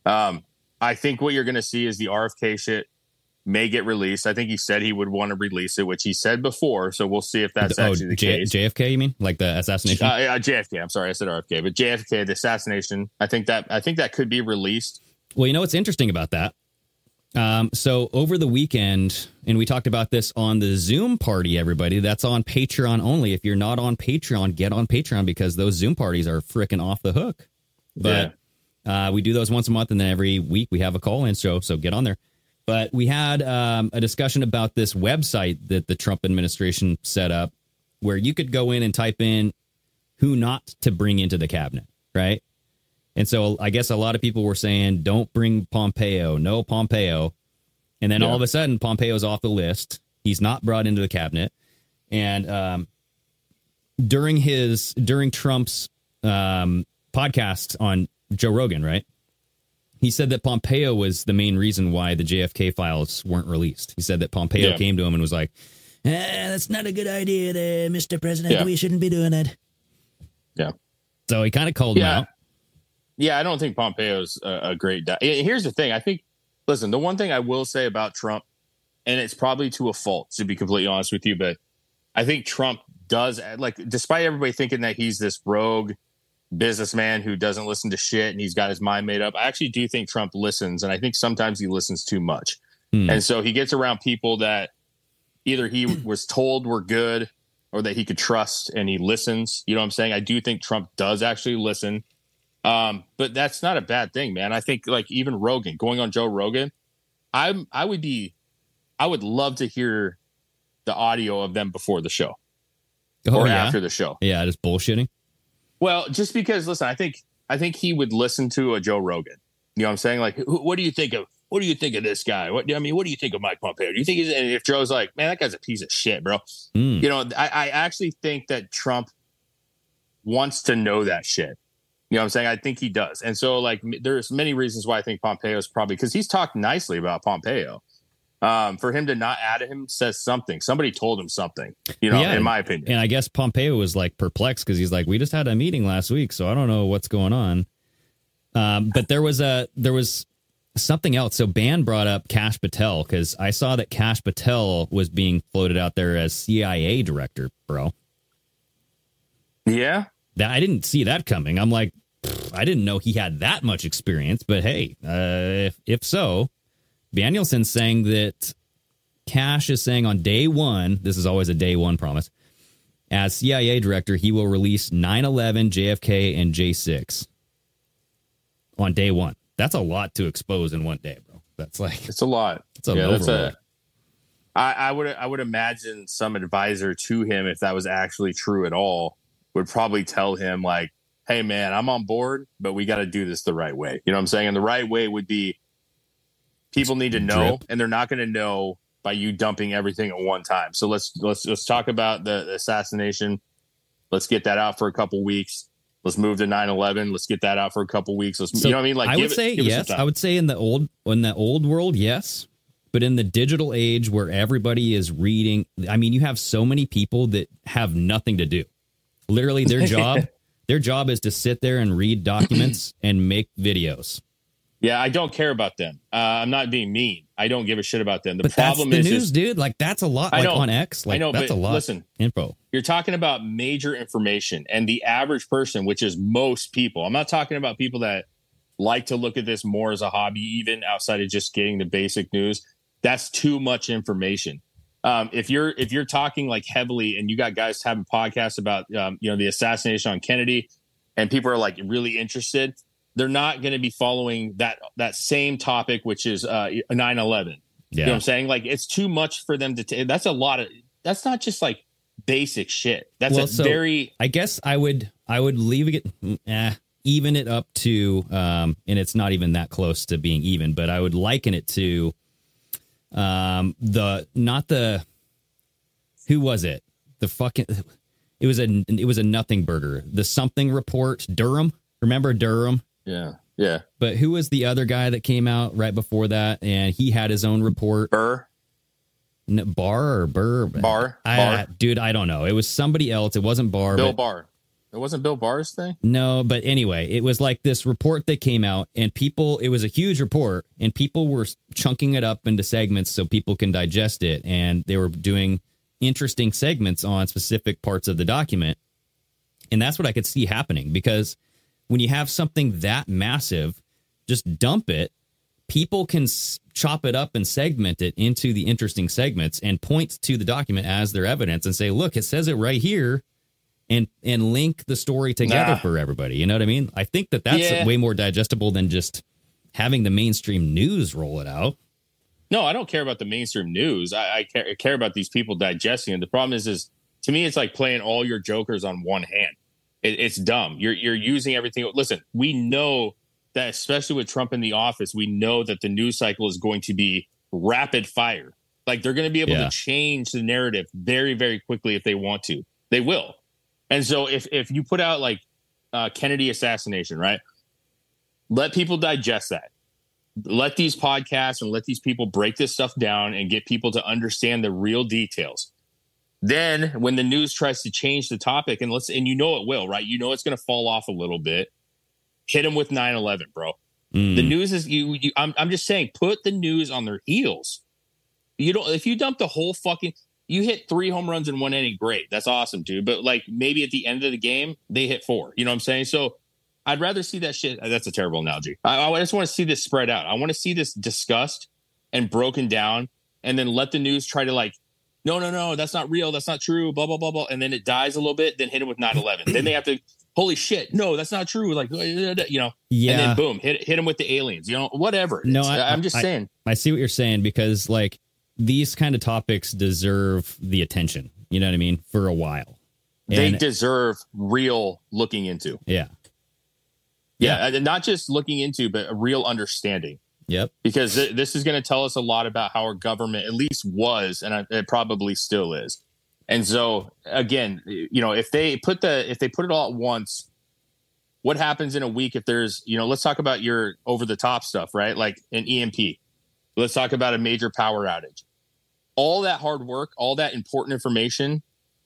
I think what you're going to see is the RFK shit may get released. I think he said he would want to release it, which he said before. So we'll see if that's actually the case. JFK, you mean? Like the assassination? JFK. I'm sorry, I said RFK, but JFK, the assassination. I think that could be released. Well, you know what's interesting about that? So over the weekend, and we talked about this on the Zoom party, everybody, that's on Patreon only. If you're not on Patreon, get on Patreon, because those Zoom parties are freaking off the hook. But we do those once a month, and then every week we have a call-in show, so get on there. But we had a discussion about this website that the Trump administration set up, where you could go in and type in who not to bring into the cabinet, right? And so I guess a lot of people were saying, don't bring Pompeo, no Pompeo. And then all of a sudden, Pompeo's off the list. He's not brought into the cabinet. And during Trump's podcast on Joe Rogan, right? He said that Pompeo was the main reason why the JFK files weren't released. He said that Pompeo came to him and was like, that's not a good idea there, Mr. President. Yeah. We shouldn't be doing it. Yeah. So he kind of called him out. Yeah, I don't think Pompeo's a great guy. Here's the thing. I think, listen, the one thing I will say about Trump, and it's probably to a fault, to be completely honest with you, but I think Trump does, like, despite everybody thinking that he's this rogue businessman who doesn't listen to shit and he's got his mind made up, I actually do think Trump listens, and I think sometimes he listens too much. And so he gets around people that either he was told were good or that he could trust, and he listens. You know what I'm saying? I do think Trump does actually listen. But that's not a bad thing, man. I think, like, even Rogan, going on Joe Rogan, I would love to hear the audio of them before the show or after the show. Yeah, just bullshitting. Well, just because, listen, I think he would listen to a Joe Rogan. You know what I'm saying? Like, what do you think of this guy? What do you think of Mike Pompeo? Do you think and if Joe's like, man, that guy's a piece of shit, bro. You know, I actually think that Trump wants to know that shit. You know what I'm saying? I think he does. And so, like, there's many reasons why I think Pompeo is probably, because he's talked nicely about Pompeo. For him to not add him says something. Somebody told him something, you know, in my opinion. And I guess Pompeo was, like, perplexed because he's like, we just had a meeting last week, so I don't know what's going on. But there was something else. So Ban brought up Kash Patel, because I saw that Kash Patel was being floated out there as CIA director, bro. Yeah. I didn't see that coming. I'm like, I didn't know he had that much experience. But hey, if so, Danielson's saying that Kash is saying on day one, this is always a day one promise, as CIA director, he will release 9/11, JFK, and J6 on day one. That's a lot to expose in one day, bro. That's like, it's a lot. It's an overload. I would imagine some advisor to him, if that was actually true at all, would probably tell him, like, hey, man, I'm on board, but we got to do this the right way. You know what I'm saying? And the right way would be, people need to know, and they're not going to know by you dumping everything at one time. So let's talk about the assassination. Let's get that out for a couple weeks. Let's move to 9/11. Let's get that out for a couple weeks. You know what I mean? Like, I would say yes. I would say in the old world, yes. But in the digital age where everybody is reading, I mean, you have so many people that have nothing to do. Literally, their job is to sit there and read documents and make videos. Yeah, I don't care about them. I'm not being mean. I don't give a shit about them. But problem is, news, dude. Like, that's a lot. Like on X, like, I know, that's but a lot. Listen, info. You're talking about major information, and the average person, which is most people. I'm not talking about people that like to look at this more as a hobby, even outside of just getting the basic news. That's too much information. If you're talking like heavily, and you got guys having podcasts about the assassination on Kennedy, and people are like really interested, they're not going to be following that same topic, which is 9/11. Yeah. You know what I'm saying? Like, it's too much for them to take. That's a lot of. That's not just like basic shit. That's very. I guess I would leave it, even it up to, and it's not even that close to being even, but I would liken it to, who was it? It was a nothing burger. The something report, Durham. Remember Durham? Yeah. But who was the other guy that came out right before that, and he had his own report? Barr. Dude, I don't know. It was somebody else. It wasn't Barr. Bill Barr. It wasn't Bill Barr's thing? No, but anyway, it was like this report that came out, and it was a huge report, and people were chunking it up into segments so people can digest it, and they were doing interesting segments on specific parts of the document. And that's what I could see happening, because when you have something that massive, just dump it. People can chop it up and segment it into the interesting segments and point to the document as their evidence and say, look, it says it right here, and link the story together for everybody. You know what I mean? I think that's way more digestible than just having the mainstream news roll it out. No, I don't care about the mainstream news. I care about these people digesting it. The problem is to me, it's like playing all your jokers on one hand. It's dumb. You're using everything. Listen, we know that, especially with Trump in the office, we know that the news cycle is going to be rapid fire. Like they're going to be able Yeah. to change the narrative very, very quickly if they want to. They will. And so if you put out like Kennedy assassination, right? Let people digest that. Let these podcasts and let these people break this stuff down and get people to understand the real details. Then when the news tries to change the topic, and you know it will, right? You know it's going to fall off a little bit. Hit them with 9/11, bro. The news is I'm just saying, put the news on their heels. If you dump the whole fucking, you hit 3 home runs in 1 inning, great. That's awesome, dude. But like maybe at the end of the game, they hit 4. You know what I'm saying? So I'd rather see that shit. That's a terrible analogy. I just want to see this spread out. I want to see this discussed and broken down, and then let the news try to like, no, that's not real. That's not true. Blah, blah, blah, blah. And then it dies a little bit. Then hit it with 9/11. Then they have to, holy shit, no, that's not true. Like, you know, Yeah. And then boom, hit them with the aliens, you know, whatever. No, I'm just saying. I see what you're saying, because like these kind of topics deserve the attention. You know what I mean? For a while. They deserve real looking into. Yeah. Yeah. And not just looking into, but a real understanding. Yep. Because this is going to tell us a lot about how our government at least was, and it probably still is. And so again, you know, if they put it all at once, what happens in a week if there's, you know, let's talk about your over the top stuff, right? Like an EMP. Let's talk about a major power outage. All that hard work, all that important information,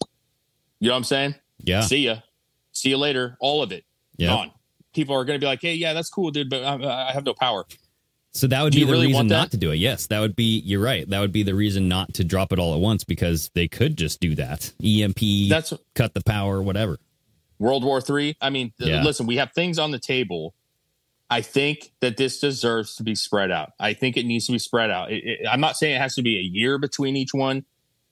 you know what I'm saying? Yeah. See you later. All of it. Yeah. Gone. People are going to be like, hey, yeah, that's cool, dude, but I have no power. So that would Do be you the really reason want that? not to do it. Yes, that would be, you're right. That would be the reason not to drop it all at once, because they could just do that. EMP, cut the power, whatever. World War III. I mean, listen, we have things on the table. I think that this deserves to be spread out. I think it needs to be spread out. I'm not saying it has to be a year between each one.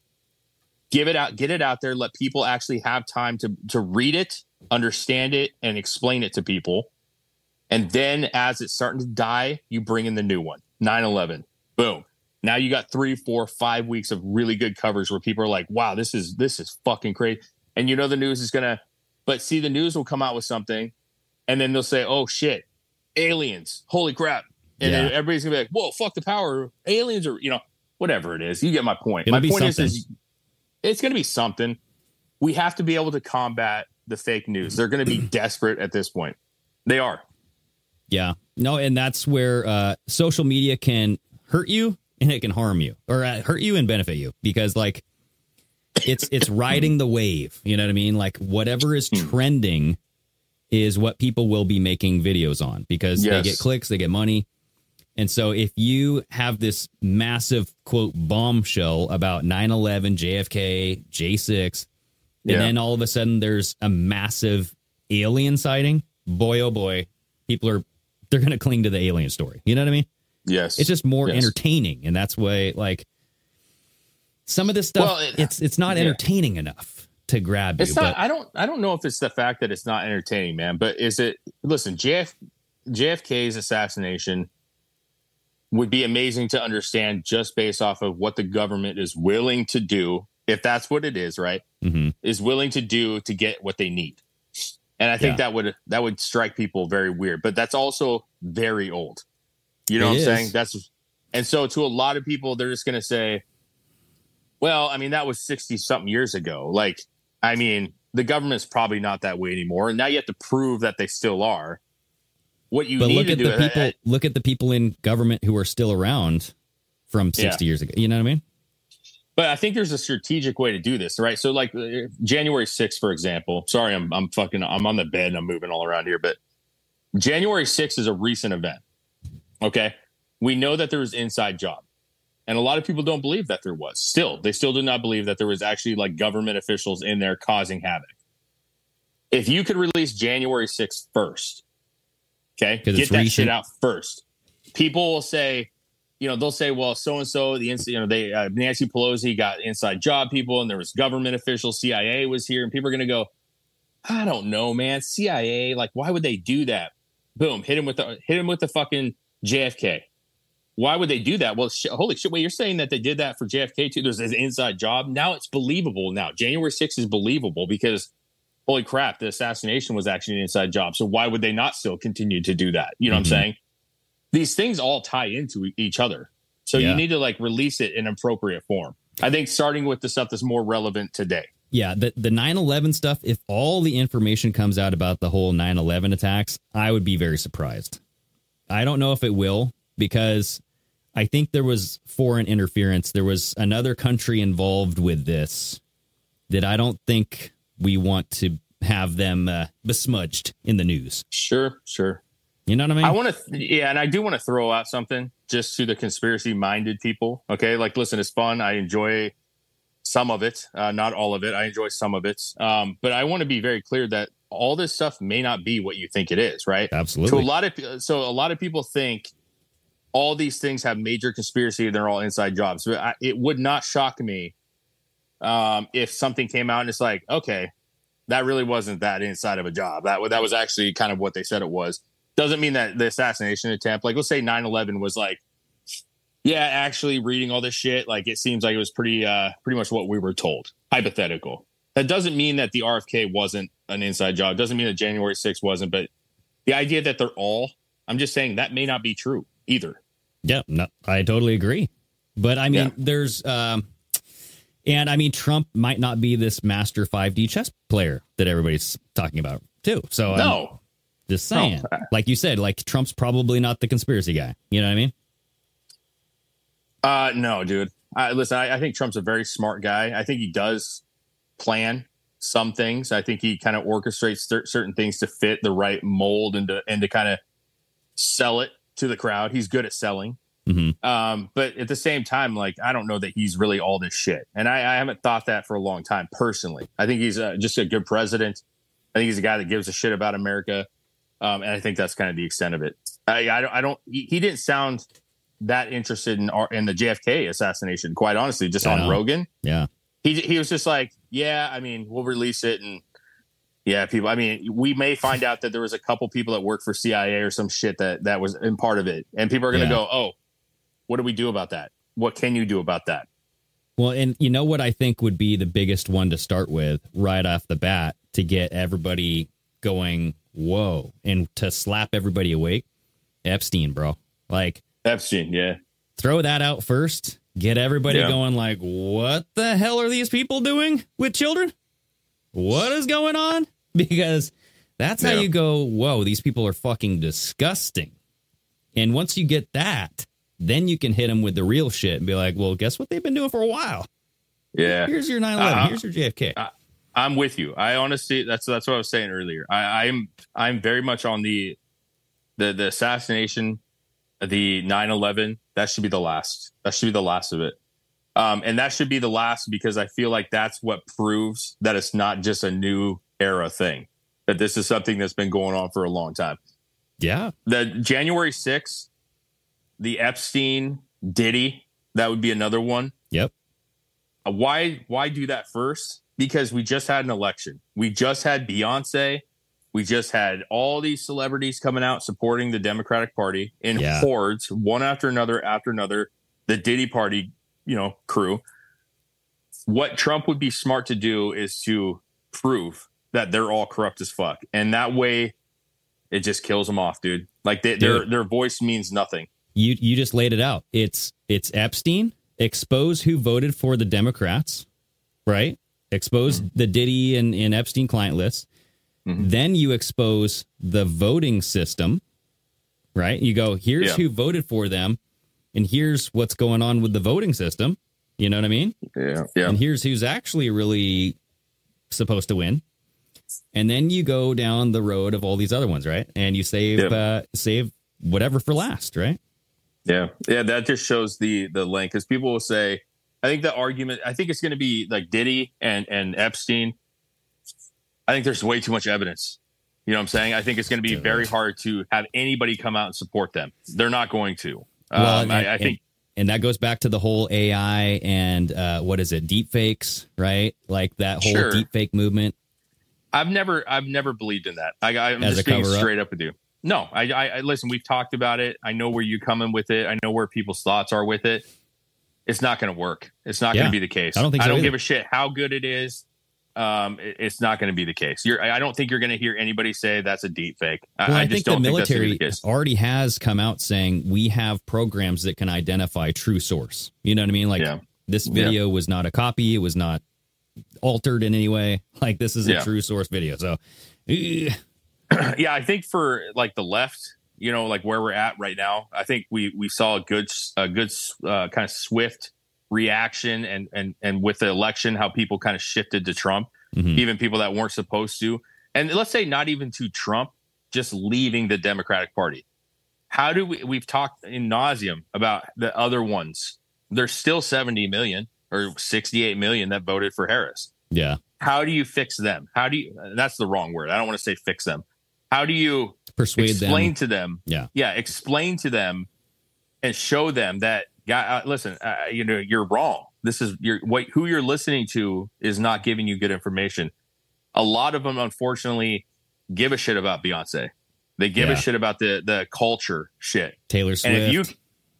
Give it out, get it out there. Let people actually have time to read it, understand it, and explain it to people. And then as it's starting to die, you bring in the new one. 9/11. Boom. Now you got 3, 4, 5 weeks of really good coverage where people are like, wow, this is fucking crazy. And you know the news is gonna, but see, the news will come out with something and then they'll say, oh shit, aliens, holy crap. And then everybody's gonna be like, whoa, fuck the power. Aliens are, you know, whatever it is. You get my point. It'll My be point something. is it's gonna be something. We have to be able to combat the fake news. They're gonna be desperate at this point. They are. Yeah. No, and that's where social media can hurt you and it can harm you, or hurt you and benefit you, because like it's riding the wave. You know what I mean? Like whatever is trending is what people will be making videos on, because they get clicks, they get money. And so if you have this massive, quote, bombshell about 9/11, JFK, J6, and then all of a sudden there's a massive alien sighting, boy, oh boy, they're going to cling to the alien story. You know what I mean? Yes. It's just more entertaining. And that's why, like, some of this stuff, it's not entertaining enough to grab you. It's not, I don't know if it's the fact that it's not entertaining, man, but is it, listen, JFK's assassination would be amazing to understand just based off of what the government is willing to do, if that's what it is, right? Mm-hmm. Is willing to do to get what they need. And I think that would strike people very weird, but that's also very old. You know what I'm saying? And so to a lot of people, they're just going to say, well, I mean, that was 60 something years ago. Like, I mean, the government's probably not that way anymore. And now you have to prove that they still are. What you need to do look at the people in government who are still around from 60 years ago. You know what I mean? But I think there's a strategic way to do this, right? So like January 6th, for example, sorry, I'm on the bed and I'm moving all around here, but January 6th is a recent event. Okay. We know that there was inside job, and a lot of people don't believe that there was. They still do not believe that there was actually like government officials in there causing havoc. If you could release January 6th first, okay, get that shit out first. People will say, you know, they'll say, well, so-and-so, Nancy Pelosi got inside job people and there was government officials, CIA was here, and people are going to go, I don't know, man, CIA, like, why would they do that? Boom, hit him with the fucking JFK. Why would they do that? Well, holy shit, wait, you're saying that they did that for JFK too? There's an inside job. Now it's believable now. January 6th is believable because, holy crap, the assassination was actually an inside job. So why would they not still continue to do that? You know what I'm saying? These things all tie into each other. So Yeah. you need to like release it in appropriate form. I think starting with the stuff that's more relevant today. Yeah, the 9/11 stuff, if all the information comes out about the whole 9/11 attacks, I would be very surprised. I don't know if it will, because I think there was foreign interference. There was another country involved with this that I don't think we want to have them besmudged in the news. Sure. You know what I mean? I want to, and I do want to throw out something just to the conspiracy-minded people. Okay, like, listen, it's fun. I enjoy some of it, not all of it. I enjoy some of it, but I want to be very clear that all this stuff may not be what you think it is. Right? Absolutely. So a lot of people think all these things have major conspiracy and they're all inside jobs. But it would not shock me if something came out and it's like, okay, that really wasn't that inside of a job. That was actually kind of what they said it was. Doesn't mean that the assassination attempt, like, let's say 9/11 was like, yeah, actually reading all this shit, like, it seems like it was pretty much what we were told. Hypothetical. That doesn't mean that the RFK wasn't an inside job. Doesn't mean that January 6th wasn't. But the idea that I'm just saying that may not be true either. Yeah, no, I totally agree. But I mean, there's, and I mean, Trump might not be this master 5D chess player that everybody's talking about too. So no. Just saying, like you said, like, Trump's probably not the conspiracy guy. You know what I mean? No, dude. Listen, I think Trump's a very smart guy. I think he does plan some things. I think he kind of orchestrates certain things to fit the right mold and to kind of sell it to the crowd. He's good at selling. Mm-hmm. But at the same time, like, I don't know that he's really all this shit. And I haven't thought that for a long time, personally. I think he's just a good president. I think he's a guy that gives a shit about America. And I think that's kind of the extent of it. He didn't sound that interested in the JFK assassination, quite honestly, just on Rogan. Yeah. He was just like, yeah, I mean, we'll release it. And yeah, people, I mean, we may find out that there was a couple people that worked for CIA or some shit that was in part of it. And people are going to go, oh, what do we do about that? What can you do about that? Well, and you know what I think would be the biggest one to start with right off the bat to get everybody going, whoa, and to slap everybody awake? Epstein, bro. Like, Epstein, yeah. Throw that out first. Get everybody going like, what the hell are these people doing with children? What is going on? Because that's how you go, whoa, these people are fucking disgusting. And once you get that, then you can hit them with the real shit and be like, well, guess what they've been doing for a while? Yeah. Here's your 9/11. Here's your JFK. I'm with you. I honestly, that's what I was saying earlier. I'm very much on the assassination, the 9/11. That should be the last. That should be the last of it. And that should be the last because I feel like that's what proves that it's not just a new era thing, that this is something that's been going on for a long time. Yeah. The January 6th, the Epstein, Diddy, that would be another one. Yep. Why do that first? Because we just had an election. We just had Beyonce. We just had all these celebrities coming out supporting the Democratic Party in hordes, one after another, the Diddy Party, crew. What Trump would be smart to do is to prove that they're all corrupt as fuck. And that way it just kills them off, dude. Like their voice means nothing. You just laid it out. It's Epstein. Expose who voted for the Democrats, right? Expose the Diddy and Epstein client lists. Mm-hmm. Then you expose the voting system, right? You go, here's who voted for them, and here's what's going on with the voting system. You know what I mean? Yeah. And here's who's actually really supposed to win. And then you go down the road of all these other ones, right? And you save whatever for last, right? Yeah. That just shows the length, because people will say, I think the argument, I think it's going to be like Diddy and Epstein. I think there's way too much evidence. You know what I'm saying? I think it's going to be very hard to have anybody come out and support them. They're not going to. Well, I think. And that goes back to the whole AI and what is it? Deep fakes, right? Like that whole deep fake movement. I've never believed in that. I'm just being straight up with you. No, I listen, we've talked about it. I know where you're coming with it. I know where people's thoughts are with it. It's not going to work. It's not going to be the case. I don't think so I don't either. give a shit how good it is. it's not going to be the case. I don't think you're going to hear anybody say that's a deep fake. Well, I just think don't the think that's gonna be military the case. already has come out saying we have programs that can identify true source. You know what I mean? Like this video was not a copy. It was not altered in any way. Like this is a true source video. So, yeah, I think for like the left, you know, like where we're at right now, I think we saw a good kind of swift reaction and with the election, how people kind of shifted to Trump, even people that weren't supposed to. And let's say not even to Trump, just leaving the Democratic Party. How do we've talked in nauseum about the other ones. There's still 70 million or 68 million that voted for Harris. Yeah. How do you fix them? That's the wrong word. I don't want to say fix them. How do you explain to them? Yeah. Explain to them and show them that, listen, you're wrong. This is who you're listening to is not giving you good information. A lot of them, unfortunately, give a shit about Beyonce. They give a shit about the culture shit. Taylor Swift.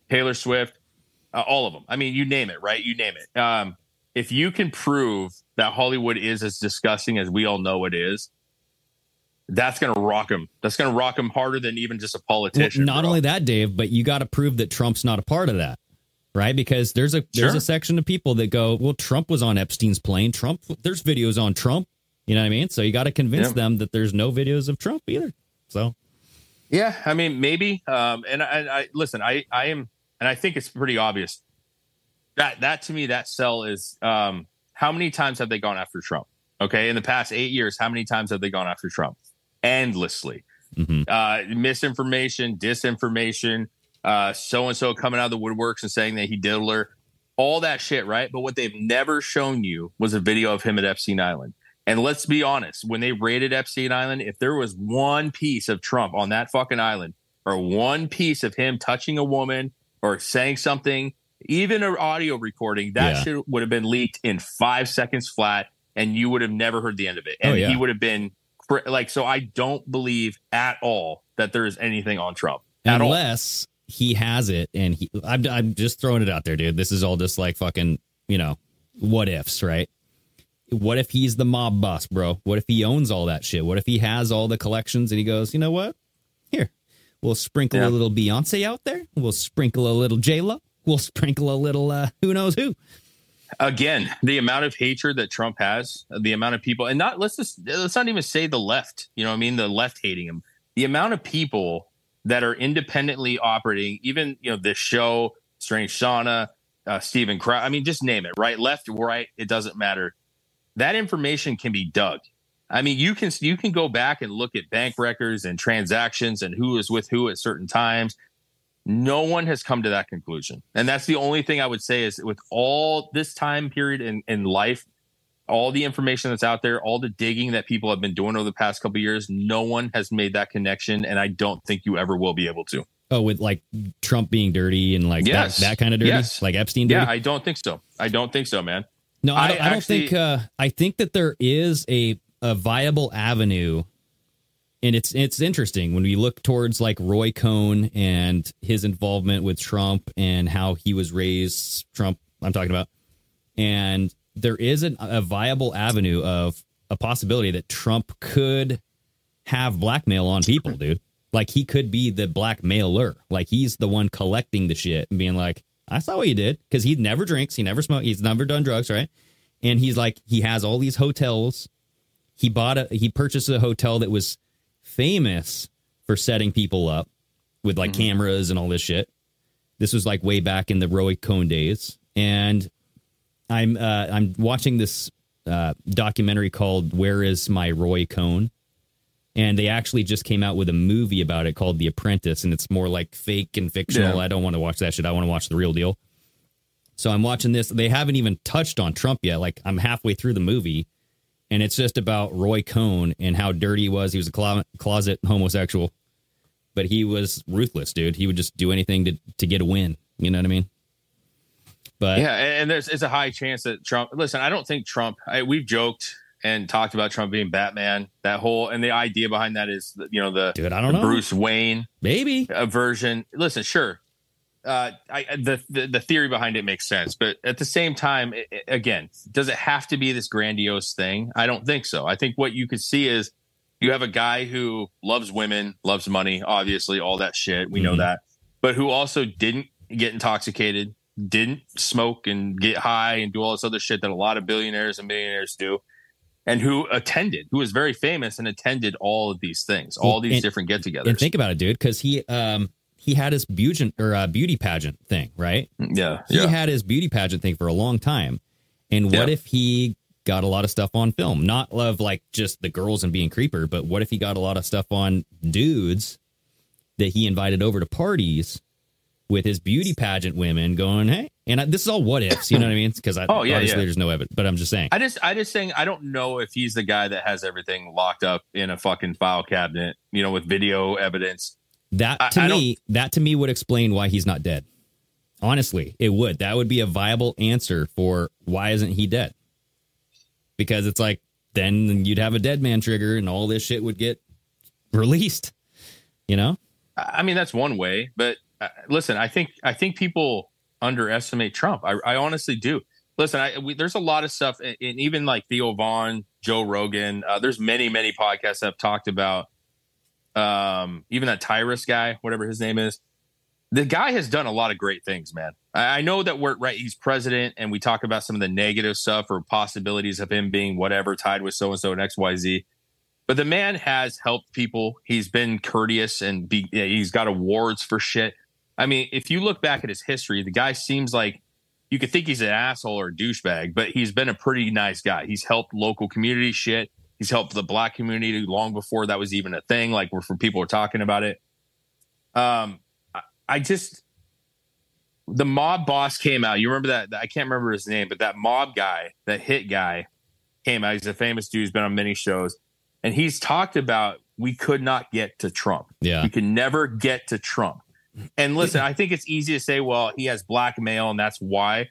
All of them. I mean, you name it, right? You name it. If you can prove that Hollywood is as disgusting as we all know it is, that's going to rock him. That's going to rock him harder than even just a politician. Well, not only that, Dave, but you got to prove that Trump's not a part of that, right? Because there's a section of people that go, well, Trump was on Epstein's plane. There's videos on Trump. You know what I mean? So you got to convince them that there's no videos of Trump either. So, yeah, I mean, maybe. And I listen. I am, and I think it's pretty obvious that to me that sell is how many times have they gone after Trump? Okay, in the past 8 years, how many times have they gone after Trump? Endlessly. Misinformation, disinformation, so-and-so coming out of the woodworks and saying that he diddler, all that shit, right? But what they've never shown you was a video of him at Epstein Island. And let's be honest, when they raided Epstein Island, if there was one piece of Trump on that fucking island or one piece of him touching a woman or saying something, even an audio recording, that shit would have been leaked in 5 seconds flat and you would have never heard the end of it. And he would have been like, so I don't believe at all that there is anything on Trump. Unless he has it. And I'm just throwing it out there, dude. This is all just like fucking, what ifs, right? What if he's the mob boss, bro? What if he owns all that shit? What if he has all the collections and he goes, you know what? Here, we'll sprinkle a little Beyonce out there. We'll sprinkle a little J-Lo. We'll sprinkle a little who knows who. Again, the amount of hatred that Trump has, the amount of people, and let's not even say the left, you know what I mean? The left hating him. The amount of people that are independently operating, even, this show, Strange Shauna, Stephen Crowder, I mean, just name it, right? Left, right, it doesn't matter. That information can be dug. I mean, you can go back and look at bank records and transactions and who is with who at certain times. No one has come to that conclusion. And that's the only thing I would say is with all this time period in life, all the information that's out there, all the digging that people have been doing over the past couple of years, no one has made that connection. And I don't think you ever will be able to. Oh, with like Trump being dirty and like that kind of dirty, like Epstein dirty? Yeah, I don't think so. I don't think so, man. No, I don't think. I think that there is a viable avenue, and it's interesting when we look towards like Roy Cohn and his involvement with Trump and how he was raised. Trump, I'm talking about, and there is a viable avenue of a possibility that Trump could have blackmail on people, dude. Like he could be the blackmailer, like he's the one collecting the shit and being like, I saw what you did, because he never drinks, he never smokes, he's never done drugs, right? And he's like, he has all these hotels. He purchased a hotel that was famous for setting people up with like cameras and all this shit. This was like way back in the Roy Cohn days. And I'm watching this documentary called Where Is My Roy Cohn? And they actually just came out with a movie about it called The Apprentice, and it's more like fake and fictional. I don't want to watch that shit. I want to watch the real deal. So I'm watching this. They haven't even touched on Trump yet. Like I'm halfway through the movie, and it's just about Roy Cohn and how dirty he was. He was a closet homosexual, but he was ruthless, dude. He would just do anything to get a win. You know what I mean? But yeah, and it's a high chance that Trump. Listen, I don't think Trump. We've joked and talked about Trump being Batman. And the idea behind that is, the dude, I don't know. Bruce Wayne maybe version. Listen, sure, The theory behind it makes sense, but at the same time, again, does it have to be this grandiose thing? I don't think so. I think what you could see is you have a guy who loves women, loves money, obviously, all that shit. We know that, but who also didn't get intoxicated, didn't smoke and get high and do all this other shit that a lot of billionaires and millionaires do, and who was very famous and attended all of these things, all these different get-togethers. And think about it, dude, because he had his beauty pageant thing, right? Yeah. He had his beauty pageant thing for a long time. And what if he got a lot of stuff on film? Not of like just the girls and being creeper, but what if he got a lot of stuff on dudes that he invited over to parties with his beauty pageant women going, hey, and this is all what ifs, you know what I mean? Because obviously there's no evidence, but I'm just saying. I just saying, I don't know if he's the guy that has everything locked up in a fucking file cabinet, with video evidence. That to me would explain why he's not dead. Honestly, it would. That would be a viable answer for why isn't he dead? Because it's like, then you'd have a dead man trigger and all this shit would get released, I mean, that's one way, but listen, I think people underestimate Trump. I honestly do. Listen, there's a lot of stuff, and even like Theo Vaughn, Joe Rogan, there's many podcasts that have talked about even that Tyrus guy, whatever his name is. The guy has done a lot of great things, man. I know that he's president, and we talk about some of the negative stuff or possibilities of him being whatever, tied with so-and-so and XYZ. But the man has helped people. He's been courteous, and he's got awards for shit. I mean, if you look back at his history, the guy seems like you could think he's an asshole or a douchebag, but he's been a pretty nice guy. He's helped local community shit. He's helped the black community long before that was even a thing, like where people were talking about it. The mob boss came out. You remember that? I can't remember his name, but that mob guy, that hit guy came out. He's a famous dude. He's been on many shows. And he's talked about we could not get to Trump. Yeah. We could never get to Trump. And listen, I think it's easy to say, well, he has blackmail and that's why.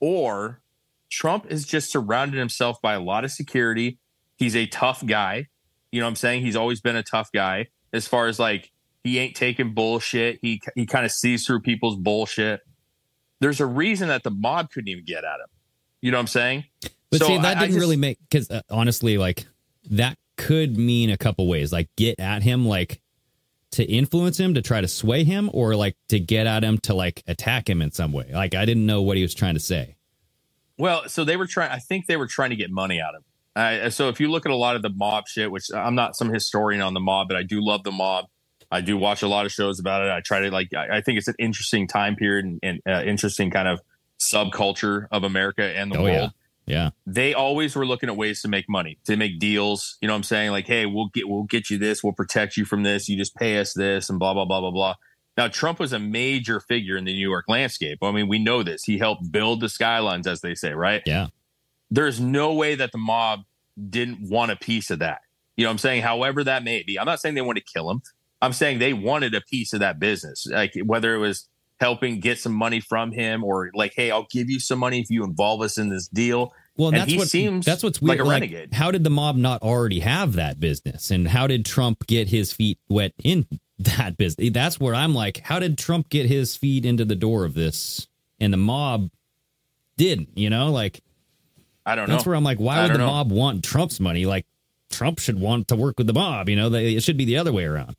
Or Trump is just surrounded himself by a lot of security. He's a tough guy. You know what I'm saying? He's always been a tough guy as far as like he ain't taking bullshit. He kind of sees through people's bullshit. There's a reason that the mob couldn't even get at him. You know what I'm saying? But see, that didn't really make, because honestly, like that could mean a couple ways, like get at him, like to influence him, to try to sway him, or like to get at him to like attack him in some way. Like I didn't know what he was trying to say. Well, so I think they were trying to get money out of him. So if you look at a lot of the mob shit, which I'm not some historian on the mob, but I do love the mob. I do watch a lot of shows about it. I try to I think it's an interesting time period and interesting kind of subculture of America and the world. Yeah. They always were looking at ways to make money, to make deals. You know what I'm saying? Like, hey, we'll get you this. We'll protect you from this. You just pay us this and blah, blah, blah, blah, blah. Now, Trump was a major figure in the New York landscape. I mean, we know this. He helped build the skylines, as they say, right? Yeah. There's no way that the mob didn't want a piece of that. You know what I'm saying? However that may be. I'm not saying they want to kill him. I'm saying they wanted a piece of that business, like whether it was helping get some money from him or like, hey, I'll give you some money if you involve us in this deal. Well, and that's what's weird. Like a renegade. How did the mob not already have that business? And how did Trump get his feet wet in that business? That's where I'm like, how did Trump get his feet into the door of this? And the mob didn't, like, I don't know. That's where I'm like, why would the mob want Trump's money? Like, Trump should want to work with the mob. It should be the other way around.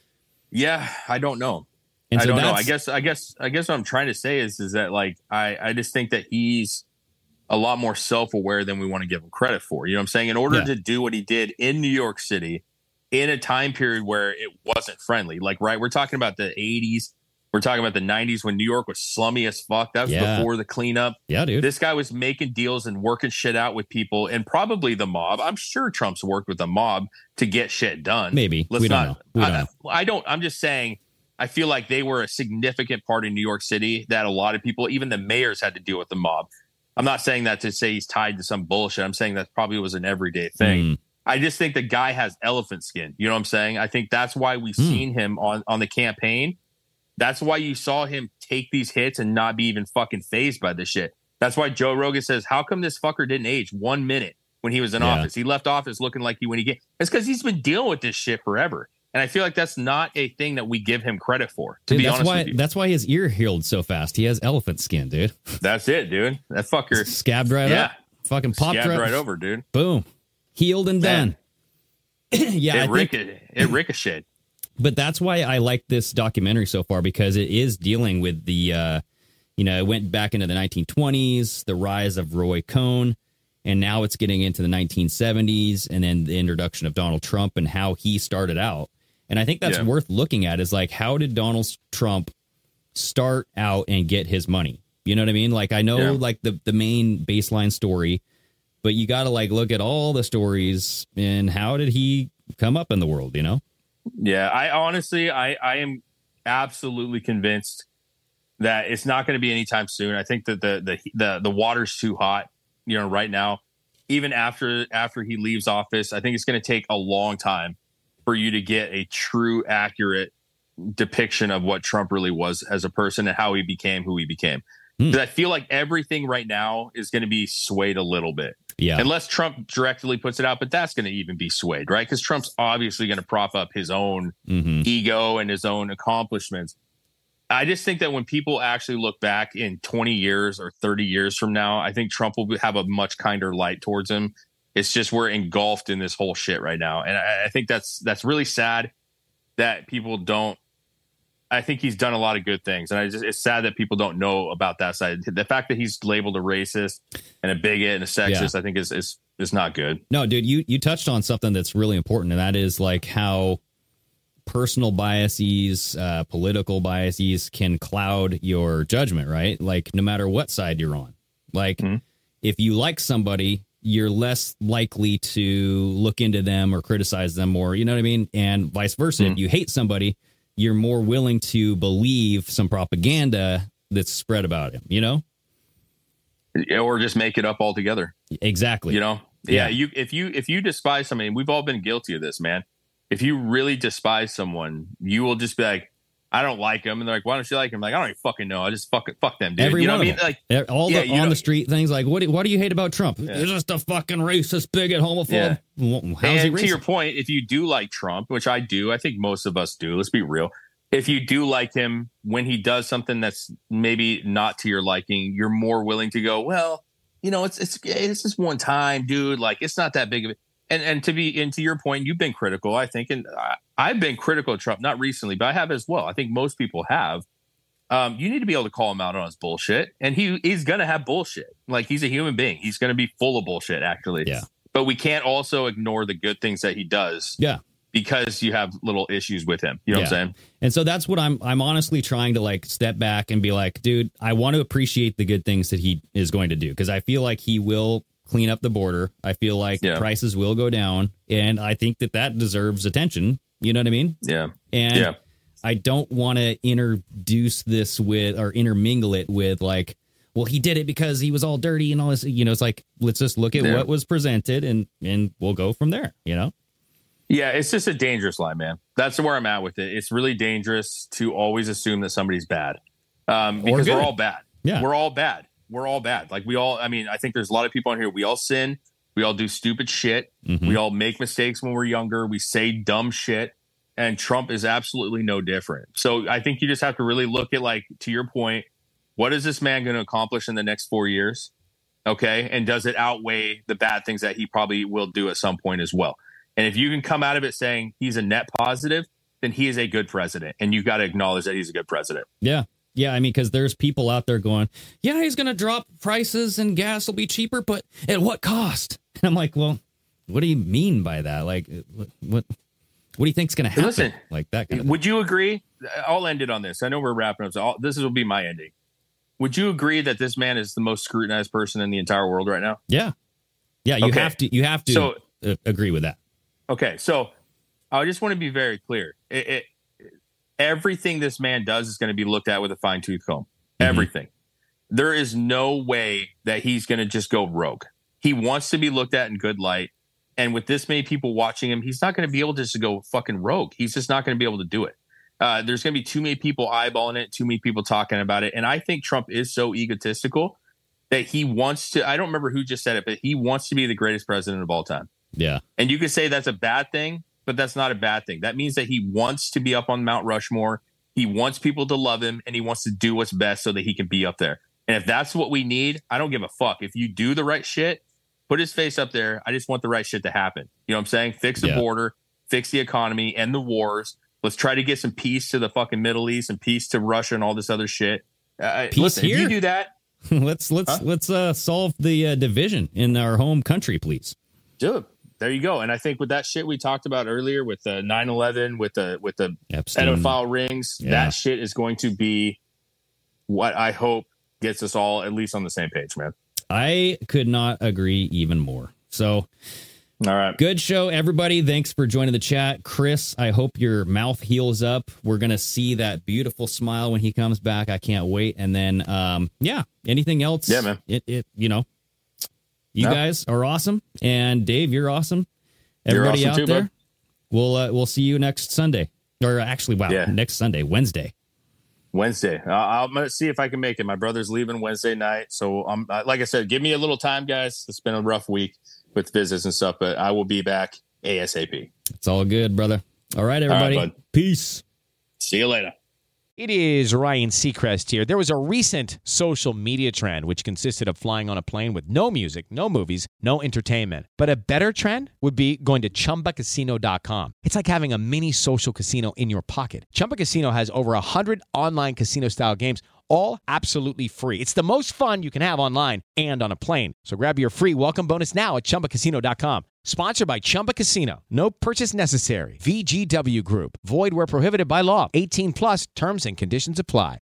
Yeah, I don't know. And I so don't know. I guess what I'm trying to say is that like I just think that he's a lot more self-aware than we want to give him credit for. You know what I'm saying? In order to do what he did in New York City in a time period where it wasn't friendly, like, right, we're talking about the 80s. We're talking about the 90s when New York was slummy as fuck. That was before the cleanup. Yeah, dude. This guy was making deals and working shit out with people and probably the mob. I'm sure Trump's worked with the mob to get shit done. Maybe. We don't know. I'm just saying, I feel like they were a significant part in New York City that a lot of people, even the mayors, had to deal with the mob. I'm not saying that to say he's tied to some bullshit. I'm saying that probably was an everyday thing. I just think the guy has elephant skin. You know what I'm saying? I think that's why we've seen him on the campaign. That's why you saw him take these hits and not be even fucking fazed by this shit. That's why Joe Rogan says, how come this fucker didn't age 1 minute when he was in office? He left office looking like when he get. It's because he's been dealing with this shit forever. And I feel like that's not a thing that we give him credit for, to be honest with you. That's why his ear healed so fast. He has elephant skin, dude. That's it, dude. That fucker. Scabbed right up. Fucking popped right over, dude. Boom. Healed and done. Yeah, it ricocheted. But that's why I like this documentary so far, because it is dealing with the, it went back into the 1920s, the rise of Roy Cohn, and now it's getting into the 1970s, and then the introduction of Donald Trump and how he started out. And I think that's worth looking at, is like, how did Donald Trump start out and get his money? You know what I mean? Like, I know like the main baseline story, but you got to like look at all the stories and how did he come up in the world, you know? Yeah, I honestly am absolutely convinced that it's not going to be anytime soon. I think that the water's too hot, right now. Even after he leaves office, I think it's going to take a long time for you to get a true, accurate depiction of what Trump really was as a person and how he became who he became. Because I feel like everything right now is going to be swayed a little bit. Yeah. Unless Trump directly puts it out, but that's going to even be swayed, right? Because Trump's obviously going to prop up his own ego and his own accomplishments. I just think that when people actually look back in 20 years or 30 years from now, I think Trump will have a much kinder light towards him. It's just we're engulfed in this whole shit right now. And I think that's really sad that people don't. I think he's done a lot of good things. And it's sad that people don't know about that side. The fact that he's labeled a racist and a bigot and a sexist, I think is not good. No, dude, you touched on something that's really important. And that is like how personal biases, political biases can cloud your judgment, right? Like no matter what side you're on. Like if you like somebody, you're less likely to look into them or criticize them more, you know what I mean? And vice versa. If you hate somebody, you're more willing to believe some propaganda that's spread about him, you know? Or just make it up altogether. Exactly. You know? Yeah. If you despise somebody, and we've all been guilty of this, man. If you really despise someone, you will just be like, I don't like him. And they're like, why don't you like him? Like, I don't even fucking know. I just fuck them, dude. Every you know one what I mean? Like all the on the street things. Like, what do you hate about Trump? He's just a fucking racist, bigot, homophobe. Yeah. How's he racist? To your point, if you do like Trump, which I do, I think most of us do. Let's be real. If you do like him, when he does something that's maybe not to your liking, you're more willing to go, well, it's just one time, dude. Like, it's not that big of a. And to your point, you've been critical, I think, and I've been critical of Trump, not recently, but I have as well. I think most people have. You need to be able to call him out on his bullshit, and he's going to have bullshit. Like, he's a human being. He's going to be full of bullshit, actually. Yeah. But we can't also ignore the good things that he does. Yeah. Because you have little issues with him. You know what I'm saying? And so that's what I'm honestly trying to like step back and be like, dude, I want to appreciate the good things that he is going to do, because I feel like he will clean up the border. I feel like prices will go down, and I think that deserves attention. You know what I mean? Yeah. And I don't want to introduce this with or intermingle it with like, well, he did it because he was all dirty and all this. It's like, let's just look at what was presented and we'll go from there, Yeah, it's just a dangerous line, man. That's where I'm at with it. It's really dangerous to always assume that somebody's bad because we're all bad. Yeah. We're all bad. We're all bad. Like I think there's a lot of people on here. We all sin. We all do stupid shit. We all make mistakes when we're younger. We say dumb shit. And Trump is absolutely no different. So I think you just have to really look at, like, to your point, what is this man going to accomplish in the next 4 years? Okay. And does it outweigh the bad things that he probably will do at some point as well? And if you can come out of it saying he's a net positive, then he is a good president. And you've got to acknowledge that he's a good president. Yeah. Yeah, I mean, because there's people out there going, yeah, he's going to drop prices and gas will be cheaper, but at what cost? And I'm like, well, what do you mean by that? Like, what do you think's going to happen? Listen, like that kind of would you agree? I'll end it on this. I know we're wrapping up, so this will be my ending. Would you agree that this man is the most scrutinized person in the entire world right now? Yeah. Yeah, you have to agree with that. Okay, so I just want to be very clear. Everything this man does is going to be looked at with a fine-tooth comb. Everything. There is no way that he's going to just go rogue. He wants to be looked at in good light. And with this many people watching him, he's not going to be able to just go fucking rogue. He's just not going to be able to do it. There's going to be too many people eyeballing it, too many people talking about it. And I think Trump is so egotistical that he wants to, I don't remember who just said it, but he wants to be the greatest president of all time. Yeah. And you could say that's a bad thing, but that's not a bad thing. That means that he wants to be up on Mount Rushmore. He wants people to love him, and he wants to do what's best so that he can be up there. And if that's what we need, I don't give a fuck. If you do the right shit, put his face up there. I just want the right shit to happen. You know what I'm saying? Fix the border, fix the economy, end the wars. Let's try to get some peace to the fucking Middle East and peace to Russia and all this other shit. Listen, here? If you do that, let's solve the division in our home country, please. Do it. There you go. And I think with that shit we talked about earlier, with the 9/11, with the Epstein pedophile rings, that shit is going to be what I hope gets us all at least on the same page, man. I could not agree even more. So, all right. Good show, everybody. Thanks for joining the chat. Chris, I hope your mouth heals up. We're going to see that beautiful smile when he comes back. I can't wait. And then, anything else? Yeah, man. You guys are awesome. And Dave, you're awesome. Everybody you're awesome out too, there, we'll see you next Sunday. Or actually, next Sunday, Wednesday. I'm going to see if I can make it. My brother's leaving Wednesday night. So, like I said, give me a little time, guys. It's been a rough week with visits and stuff, but I will be back ASAP. It's all good, brother. All right, everybody. All right, peace. See you later. It is Ryan Seacrest here. There was a recent social media trend which consisted of flying on a plane with no music, no movies, no entertainment. But a better trend would be going to ChumbaCasino.com. It's like having a mini social casino in your pocket. Chumba Casino has over 100 online casino-style games, all absolutely free. It's the most fun you can have online and on a plane. So grab your free welcome bonus now at ChumbaCasino.com. Sponsored by Chumba Casino. No purchase necessary. VGW Group. Void where prohibited by law. 18 plus terms and conditions apply.